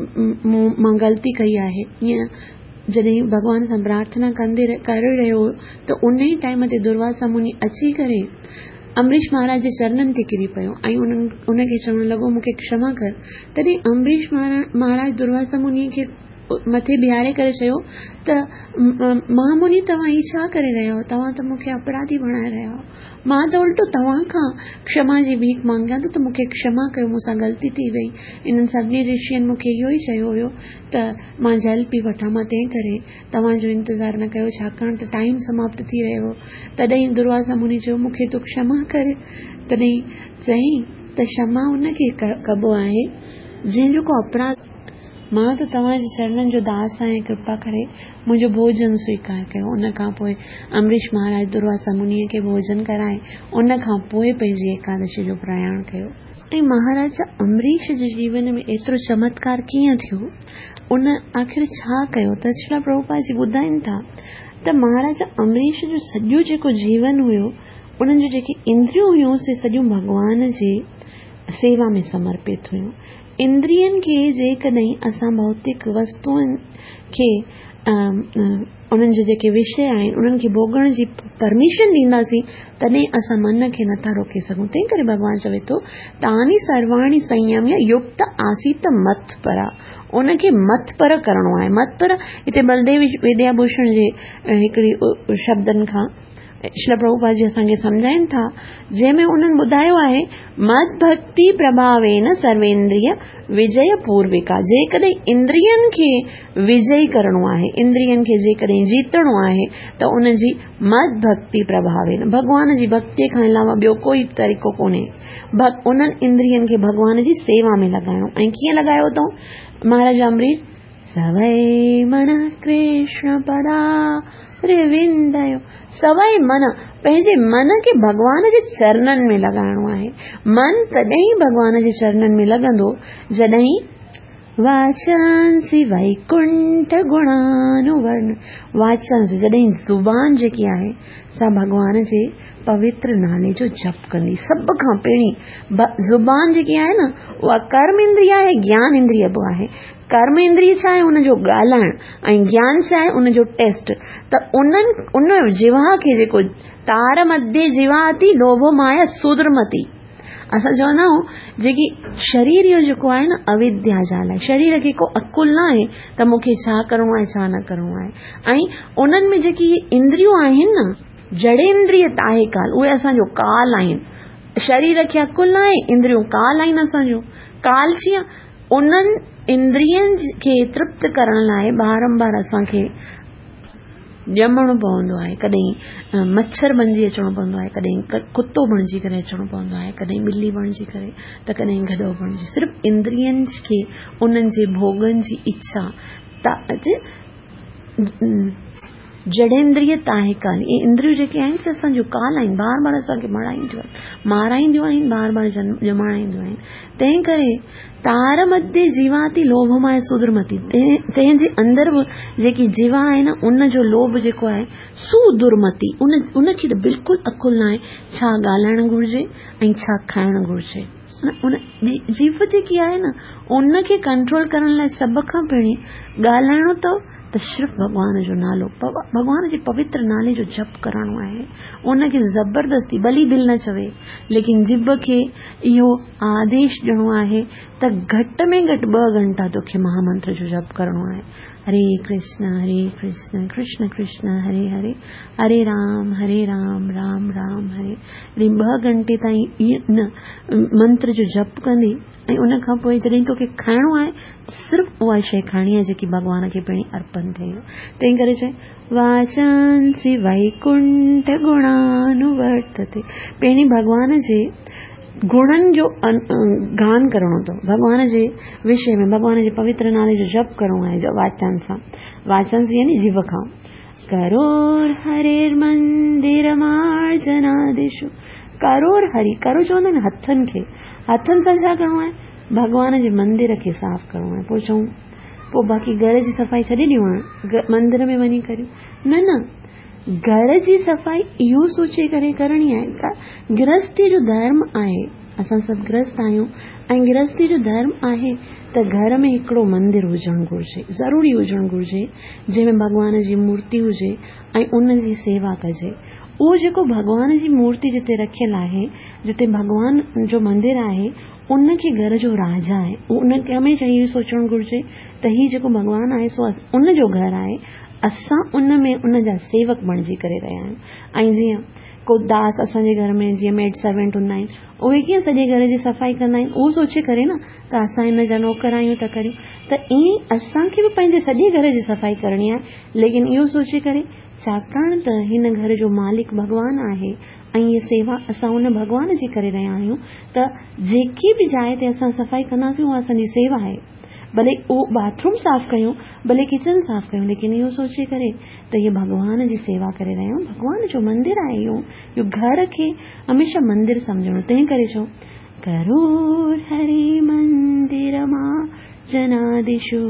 न मां ग़लती कई आहे। ईअं जॾहिं भॻवान सां प्रार्थना कंदे करे रहियो हो त उन ई टाइम ते दुर्वासा मुनि अची करे अम्बरीश महाराज जे चरणनि ते किरी पियो, ऐं उन्हनि उनखे चवणु लॻो मूंखे क्षमा कर। तॾहिं अम्बरीश महाराज दुर्वासा मुनि खे मथे बीहारे करे चयो त महामुनि तव्हां ही छा करे रहिया हो, तव्हां त मूंखे अपराधी बणाए रहिया हो, मां त उल्टो तव्हां खां क्षमा जी भीख मांगियां थो त मूंखे क्षमा कयो, मूंसां ग़लती थी वई। इन्हनि सभिनी ऋषियुनि मूंखे इहो ई चयो हुयो त मां जल पी वठां, मां तंहिं करे तव्हांजो इंतज़ारु न कयो छाकाणि त टाइम समाप्त थी रहियो हो। तॾहिं दुर्वासा मुनि चयो मूंखे तूं क्षमा कर। तॾहिं चईं त क्षमा उनखे कबो आहे जंहिंजो को अपराध, मां त तव्हांजे चरणनि जो दास आहियां, कृपा करे मुंहिंजो भोजन स्वीकार कयो। उन खां पोइ अम्बरीश महाराज दुर्वासा मुनीअ खे भोजन कराए उन खां पोइ पंहिंजी एकादशी जो प्रयाण कयो। ऐं महाराज अम्बरीश जे जीवन में एतिरो चमत्कार कीअं थियो, उन आख़िर छा कयो, त श्रील प्रभुपाद जी ॿुधाइनि था त महाराज अम्बरीश जो सॼो जेको जीवन हुयो, उन्हनि जूं जेकी इंद्रियूं हुयूं से सॼियूं भॻवान जे सेवा में समर्पित हुयूं। इंद्रियनि खे जेकॾहिं असां भौतिक वस्तुअनि खे उन्हनि जे जेके विषय आहिनि उन्हनि खे भोगण जी परमिशन ॾींदासीं तॾहिं असां मन खे नथा रोके सघूं। तंहिं करे भॻवानु चवे थो तानी सर्वाणी संयम्य युक्त आसीत मत परा, उनखे मत पर करणो आहे। मत पर हिते बलदेव विद्याभूषण जे हिकिड़ी शब्दनि खां श्रील प्रभुपाद जी असांखे सम्झाइनि था, जंहिंमें उन्हनि ॿुधायो आहे मद भक्ति प्रभावेन सर्वेंद्रिय विजय पूर्विका। जेकॾहिं इंद्रियनि खे विजय करणो आहे, इंद्रियनि खे जेकॾहिं जीतणो आहे त उन जी मद भक्ति प्रभावेन, भॻवान जी भक्तीअ खां अलावा ॿियो कोई तरीक़ो कोन्हे। उन्हनि इंद्रियनि खे भॻवान जी सेवा में लॻाइणो। ऐं कीअं लॻायो अथऊं महाराज अम्बरीश, सवई मन कृष्ण पदा विंदयो, सवई मन, पंहिंजे मन खे भॻवान जे चरणनि में लॻाइणो आहे। मन तॾहिं भॻवान जे चरणनि में लॻंदो जॾहिं वाचांसी वैकुंठ गुणानुवर्ण, वाचांसी जॾहिं ज़ुबान जेकी आहे सा भॻवान जे पवित्र नाले जो जप कंदी। सभ खां पहिरीं ज़ुबान जेकी आहे न उहा कर्म इंद्रिय आहे, ज्ञान इंद्रिय बि आहे। कर्म इंद्रिय छा आहे, उनजो ॻाल्हाइण, ऐं ज्ञान छा आहे, उनजो टेस्ट। त उन्हनि उन जिवा खे जेको तार मध्ये जिवाती लोभ माया सुदृमती, असां चवंदा आहियूं जेकी शरीर जो जेको आहे न अविद्या जाल आहे, शरीर खे को अकुल न आहे त मूंखे छा करिणो आहे छा न करिणो आहे। ऐं उन्हनि में जेकी इंद्रियूं आहिनि न जड़ेंद्रिय आहे काल, उहे असांजो काल आहिनि। शरीर खे अकुल न आहे, इंद्रियूं काल आहिनि असांजो। काल जीअं उन्हनि इंद्रियनि खे तृप्त करण लाइ बारंबार असांखे ॼमणो पवंदो आहे। कॾहिं मच्छर बणिजी अचणो पवंदो आहे, कॾहिं कुतो बणिजी करे अचणो पवंदो आहे, कॾहिं ॿिली बणिजी करे, त कॾहिं गधो बणिजी। सिर्फ़ु इंद्रियनि खे उन्हनि जे भोगनि जी इच्छा जड़ेंद्रिय आहे काल। इहे इंद्रियूं जेके आहिनि से असांजो काल आहिनि, बार बार असांखे मराईंदियूं आहिनि, माराईंदियूं आहिनि, बार बार जमाईंदियूं आहिनि। तंहिं करे तार मध्ये जीवाती लोभ माए सुदुर्मती, तंहिंजे अंदरि बि जेकी जीवा आहे न उनजो लोभ जेको आहे सुदुर्मती, उन उनखे त बिल्कुलु अकुल न आहे छा ॻाल्हाइणु घुरिजे ऐं छा खाइणु घुरिजे। उन जीव जेकी आहे न उनखे कंट्रोल करण लाइ सभ खां पहिरीं ॻाल्हाइणो अथव त सिर्फ़ भगवान जो नालो, भगवान जे पवित्र नाले जो जप करणो आहे। उनखे ज़बरदस्ती भली दिल न चवे, लेकिन जिभ खे इहो आदेश ॾियणो आहे त घट में घट ॿ घंटा तोखे महामंत्र जो जप करणो आहे। हरे कृष्ण हरे कृष्ण कृष्ण कृष्ण हरे हरे, हरे राम हरे राम राम राम हरे हरे। ॿ घंटे ताईं इन मंत्र जो जप कंदी ऐं उन खां पोइ जॾहिं तोखे खाइणो आहे सिर्फ़ उहा शइ खाइणी आहे जेकी भगवान खे पहिरीं अर्पण थिए। तंहिं करे चए वाचांसि वैकुंठ गुणानुवर्तते, पहिरीं भगवान जे गुणनि जो गान करणो अथव, भगवान जे विषय में भगवान जे पवित्र नाले जो जप करणो आहे वाचन सां। वाचन यानी जीव खां। करोड़ हरेर मंदिर मार्जनादिशु, करोड़ हरि, करो चवंदा आहिनि हथनि खे, हथनि सां छा करणो आहे? भगवान जे मंदिर खे साफ़ करणो आहे। पोइ चऊं पोइ बाक़ी घर जी सफ़ाई छॾे ॾियूं हाणे मंदिर में वञी करियूं? न न, घर जी सफ़ाई इहो सोचे करे करणी आहे। गृहस्थी जो धर्म आहे, असां सभु गृहस्थ आहियूं ऐं गृहस्थी जो धर्म आहे त घर में हिकिड़ो मंदिर हुजणु घुरिजे, ज़रूरी हुजणु घुरिजे, जंहिंमें भगवान जी मूर्ति हुजे ऐं उन जी सेवा कजे। उहो जेको भगवान जी मूर्ति जिते रखियल आहे, जिते भगवान जो मंदिर आहे, उनखे घर जो राजा आहे। उनखे हमेशह इहो सोचणु घुरिजे त हीउ जेको भगवान आहे सो उन जो घर आहे, असां उन में उन जा सेवक बणिजी करे रहिया आहियूं। ऐं जीअं को दास असांजे घर में जीअं मेड सर्वेंट हूंदा आहिनि, उहे कीअं सॼे घर जी सफ़ाई कंदा आहिनि, उहो सोचे करे न त असां इन जा नौकर आहियूं त करियूं। त ईअं असांखे बि पंहिंजे सॼे घर जी सफ़ाई करणी आहे, लेकिन इहो सोचे करे छाकाणि त हिन घर जो मालिक भगवान आहे ऐं हीअ सेवा असां उन भगवान जी करे रहिया आहियूं, त जेकी बि जाइ ते असां सफ़ाई कंदासीं उहा असांजी सेवा आहे। भले उहो बाथरूम साफ़ कयूं, भले किचन साफ़ कयूं, लेकिन इहो सोचे करे त हीअ भगवान जी सेवा करे रहिया आहियूं, भगवान जो मंदिर आहे इहो। इहो घर खे हमेशह मंदिर सम्झणो। तंहिं करे चऊं करोड़ हरि मंदिर मां जनादिशु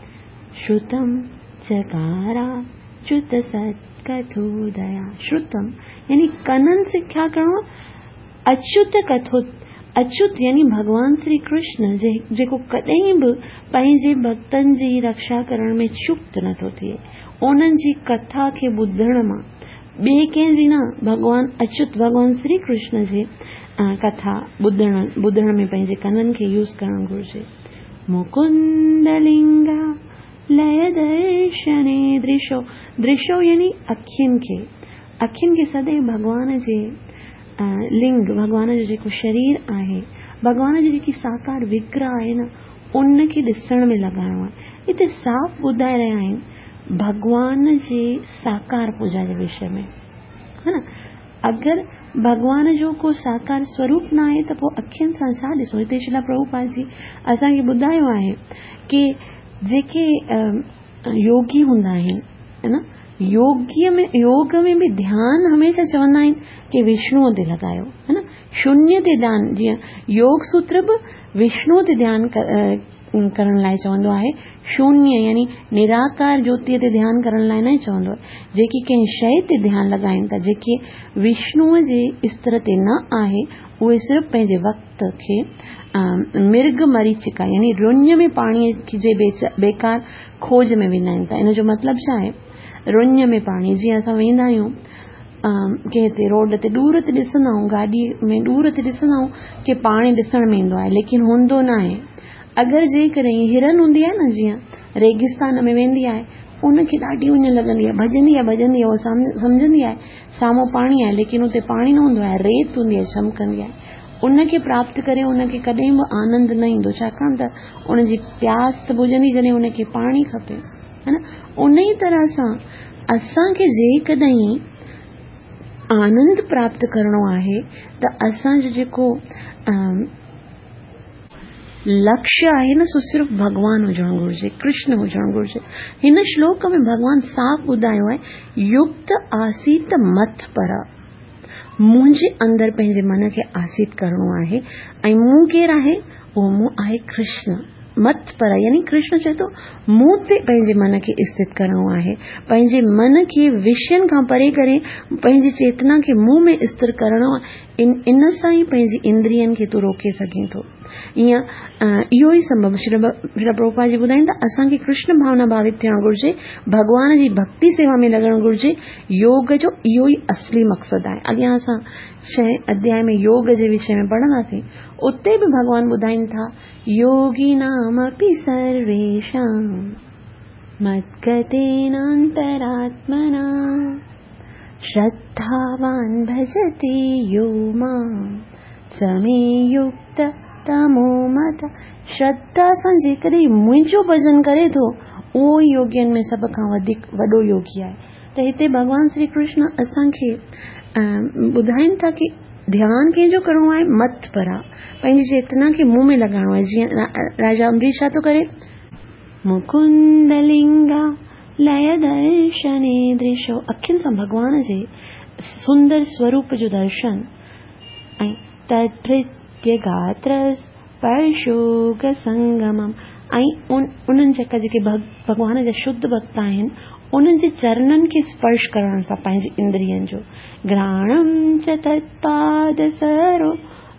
श्रुतम चकारा च्युत सत्कथो दया। श्रुतम यानी कनन से क्या करणो? अच्युत कथो। अच्युत यानी भगवान श्री कृष्ण जे जेको कॾहिं बि पंहिंजे भक्तनि जी रक्षा करण में चुप्त नथो थिए, उन्हनि जी कथा खे ॿुधण मां ॿिए कंहिंजी न, भगवान अच्युत भगवान श्री कृष्ण जे कथा ॿुधण ॿुधण में पंहिंजे कननि खे यूज़ करणु घुरिजे। मुकुंद लिंगा लय दर्शने दृशो, दृशो यानी अखियुनि खे, अखियुनि खे सदैव भगवान जे लिंग, भगवान जो जेको शरीर आहे, भगवान जी जेकी साकार विग्रह आहे न, उनखे ॾिसण में लॻाइणो आहे। हिते साफ़ ॿुधाए रहिया आहिनि भगवान जे साकार पूजा जे विषय में, है न। अगरि भगवान जो को साकार स्वरूप न आहे त पोइ अखियुनि सां छा ॾिसो? हिते श्रील प्रभुपाद जी असांखे ॿुधायो आहे कि जेके योगी हूंदा आहिनि, है न, योगीअ में योग में बि ध्यानु हमेशह चवंदा आहिनि कि विष्णुअ ते लॻायो, है न, शून्य ते ध्यानु। जीअं योग सूत्र बि विष्णुअ ते ध्यानु करण लाइ चवंदो आहे, शून्य यानी निराकार ज्योतिअ ते ध्यानु करण लाइ न चवंदो आहे। जेकी कंहिं शइ ते ध्यानु लॻाइनि था, जेके विष्णुअ जे स्तर ते न आहे, उहे सिर्फ़ु पंहिंजे वक़्त खे मिर्ग मरीचिका यानी रुञ में पाणीअ जे बेकार खोज में वेंदा आहिनि। त इन जो मतिलबु छा आहे? रुञ में पाणी, जीअं असां वेंदा आहियूं कंहिं ते रोड ते, दूर ते ॾिसंदा आहियूं, गाॾी में दूर ते ॾिसंदा आहियूं कि पाणी ॾिसण में ईंदो आहे, लेकिन हूंदो न आहे। अगरि जेकॾहिं हिरन हूंदी आहे न, जीअं रेगिस्तान में वेंदी आहे, उनखे ॾाढी उञ लॻंदी आहे, भॼंदी आहे भॼंदी आहे, उहो सम्झंदी आहे साम्हूं पाणी आहे, लेकिन उते पाणी न हूंदो आहे, रेत हूंदी आहे, चमकंदी आहे। उनखे प्राप्त करे उनखे कॾहिं बि आनंद न ईंदो, छाकाणि त उनजी प्यास त बुझंदी जॾहिं उनखे पाणी खपे, है न। उन ई तरह सां असांखे जेकॾहिं आनंद प्राप्त करणो आहे त असांजो जेको लक्ष्य आहे न, सो सिर्फ़ भगवान हुजणु घुरिजे, कृष्ण हुजणु घुरिजे। हिन श्लोक में भगवान साफ़ ॿुधायो आहे, युक्त आसीत मत पर, मुंहिंजे अंदरि पंहिंजे मन खे आसीत करणो आहे। ऐं मूं केरु आहे? उहो मूं आहे कृष्ण। मत पर यानी कृष्ण चए थो मूं ते पंहिंजे मन खे स्थित करणो आहे, पंहिंजे मन खे विषयनि खां परे करे पंहिंजी चेतना खे मूं में स्थिर करणो आहे। इन इन सां ई पंहिंजी इंद्रियनि खे तूं रोके सघीं थो। ईअं इहो ई संभव श्री प्रभुपाद जी ॿुधाइनि था असांखे कृष्ण भावना भावित थियणु घुरिजे, भॻवान जी भक्ति सेवा में लॻणु घुरिजे। योग जो इहो ई असली मक़सदु आहे। अॻियां असां छहें अध्याय में योग जे विषय में पढ़ंदासीं, उते बि भॻवान ॿुधाइनि था योगिनामपि सर्वेषां मद्गतेनान्तरात्मना श्रद्धावान् भजते यो मां स मे युक्त तमो मत। श्रद्धा सां जेकॾहिं मुंहिंजो भजन करे थो उहो ई योगियनि में सभ खां वधीक वॾो योगी आहे। त हिते भॻवान श्री कृष्ण असांखे ॿुधाइनि था कि ध्यानु कंहिंजो करिणो आहे, मत परा पंहिंजी चेतना खे मुंहुं में लॻाइणो आहे। जीअं राजा अम्बरीश छा थो करे, मुकुंदलिंगा लय दर्शने दृशो, अखियुनि सां भॻवान जे सुंदर स्वरूप जो दर्शन ऐं तत्प्रीत्य गात्र स्पर्शोग संगमम ऐं उन उन्हनि जेका जेके भॻवान जा शुद्ध भक्त आहिनि उन्हनि जे चरणनि खे स्पर्श करण सां पंहिंजी इंद्रियनि जो घ्राणम च तत्पाद सरो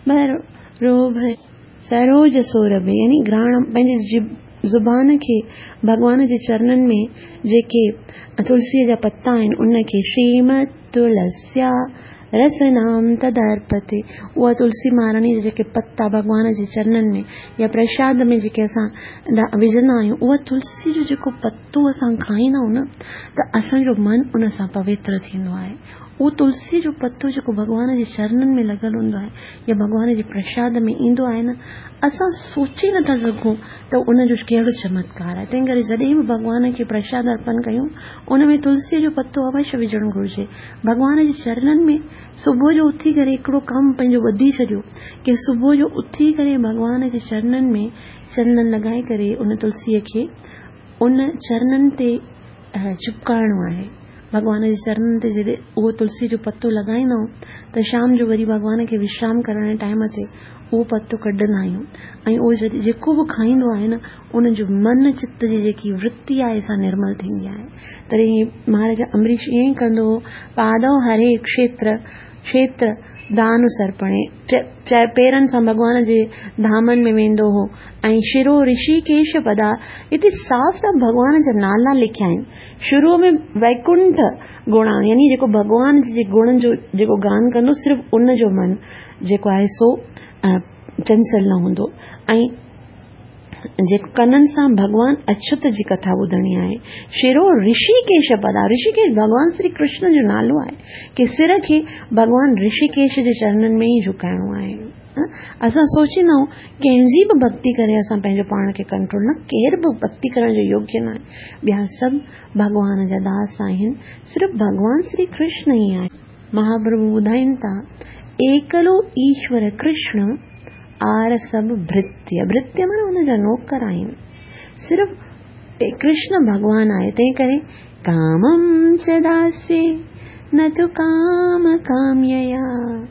रोभ सरोज सौरभे, यानी घ्राणम पंहिंजी ज़ुबान खे भॻवान जे चरणनि में जेके तुलसीअ जा पत्ता आहिनि उनखे श्रीमत तुलस्या रसनाम तदर्पते, उहा तुलसी महारानी जा जेके पत्ता भॻवान जे चरणनि में या प्रसाद में जेके असां विझंदा आहियूं, उहा तुलसी जो जेको पत्तो असां खाईंदा आहियूं न त असांजो मन उन सां पवित्र थींदो आहे। उहो तुलसी जो पत्तो जेको भॻवान जे चरणनि में लॻल हूंदो आहे या भॻवान जे प्रसाद में ईंदो आहे न, असां सोचे नथा सघूं त उन जो कहिड़ो चमत्कार आहे। तंहिं करे जॾहिं बि भॻवान खे प्रसाद अर्पण कयूं उन में तुलसीअ जो पत्तो अवश्य विझणु घुरिजे। भॻवान जे चरणनि में सुबुह जो उथी करे हिकिड़ो कमु पंहिंजो ॿधी छॾियो कि सुबुह जो उथी करे भॻवान जे चरणनि में चंदन लॻाए करे उन तुलसीअ खे उन चरणनि ते चिपकाइणो आहे। भॻवान जे चरणनि ते जॾहिं उहो तुलसी जो पत्तो लॻाईंदा आहियूं त शाम जो वरी भॻवान खे विश्राम करण जे टाइम ते उहो पत्तो कढंदा आहियूं ऐं उहो जॾहिं जेको बि खाईंदो आहे न उन जो मन चित्त जी जेकी वृत्ति आहे सा निर्मल थींदी आहे। तॾहिं महाराज अम्बरीश ईअं ई कंदो हो, पादव हरे क्षेत्र क्षेत्र दान सर्पणे, पेरनि सां भॻवान जे धामनि में वेंदो हो ऐं शिरो ऋषिकेश पदा, हिते साफ़ साफ़ भॻवान जा नाला लिखिया आहिनि। शुरूअ में वैकुंठ गुणा, यानी जेको भॻवान जे गुणनि जो जेको गान कंदो सिर्फ़ु उन जो मन जेको आहे सो चंचल न हूंदो। ऐं जेको कननि सां भॻवान अच्युत जी कथा ॿुधणी आहे। शिरो ऋषिकेश पदा, ऋषिकेश भॻवान श्री कृष्ण जो नालो आहे कि सिर खे भॻवान ऋषिकेश जे चरणनि में ई झुकाइणो आहे। असां सोचींदा आहियूं कंहिंजी बि भक्ति करे असां पंहिंजो पाण खे कंट्रोल न, केर बि भक्ति करण जो योग्य न आहे। ॿिया सभु भॻवान जा दास आहिनि, सिर्फ़ु भॻवान श्री कृष्ण ई आहे। महाप्रभु ॿुधाइनि था एकलो ईश्वर कृष्ण आर सभु भृत्य, भृत्य माना हुनजा नौकर आहिनि, सिर्फ़ु कृष्ण भॻवान आहे। तंहिं करे कामम च दास्ये न तु काम काम्यया,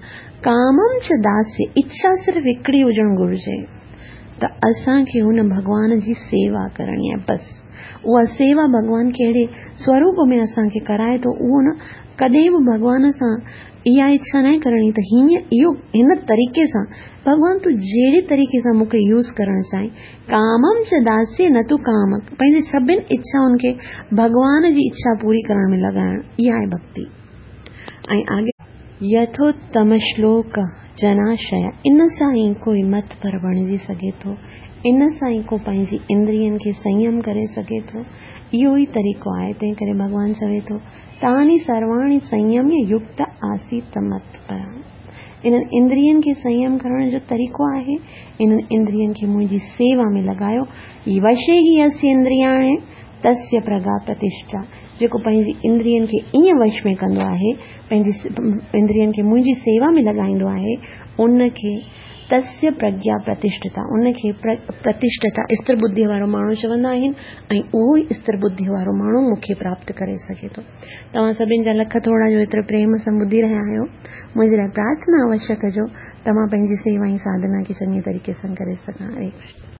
कामम च दास्ये, इच्छा सिर्फ़ु हिकिड़ी हुजणु घुरिजे त असांखे हुन भॻवान जी सेवा करणी आहे। बसि उहा सेवा भॻवान कहिड़े स्वरूप में असांखे कराए थो उहो न कॾहिं बि भॻवान सां इहा इच्छा न करणी त हीअं इहो हिन तरीक़े सां भॻवान तूं जहिड़े तरीक़े सां मूंखे यूज़ करणु चाहीं। कामम च दास्ये न तू काम, पंहिंजी सभिनि इच्छाउनि खे भॻवान जी इच्छा पूरी करण में लॻाइण, इहा आहे भक्ति। ऐं आगे यथोत्तम श्लोक जनाशय, इन सां ई कोई मत पर बणिजी सघे थो, इन सां ई को पंहिंजी इंद्रियनि खे संयम करे सघे थो। इहो ई तरीक़ो आहे। तंहिं करे भॻवान चवे थो तानि सर्वाणि संयम्य युक्त आसीत मत परा, इन्हनि इंद्रियनि खे संयम करण जो तरीक़ो आहे। इन्हनि इंद्रियनि खे मुंहिंजी सेवा में लॻायो। वशे ही अस्य इंद्रियाणे तस्य प्रगा प्रतिष्ठा, जेको पंहिंजी इंद्रियनि खे ईअं वश में कंदो आहे, पंहिंजी इंद्रियनि खे मुंहिंजी सेवा में लॻाईंदो आहे, उनखे तस्य प्रज्ञा प्रतिष्ठिता, उनखे प्र, प्रतिष्ठिता स्थिर बुद्धि वारो माण्हू चवंदा आहिनि ऐं उहो ई स्थिर बुद्धि वारो माण्हू मूंखे प्राप्त करे सघे थो। तव्हां सभिनि जा लख थोड़ा जो एतिरो प्रेम सां ॿुधी रहिया आहियो। मुंहिंजे लाइ प्रार्थना अवश्य कजो, तव्हां पंहिंजी सेवा ऐं साधना खे चङी तरीक़े सां करे सघां।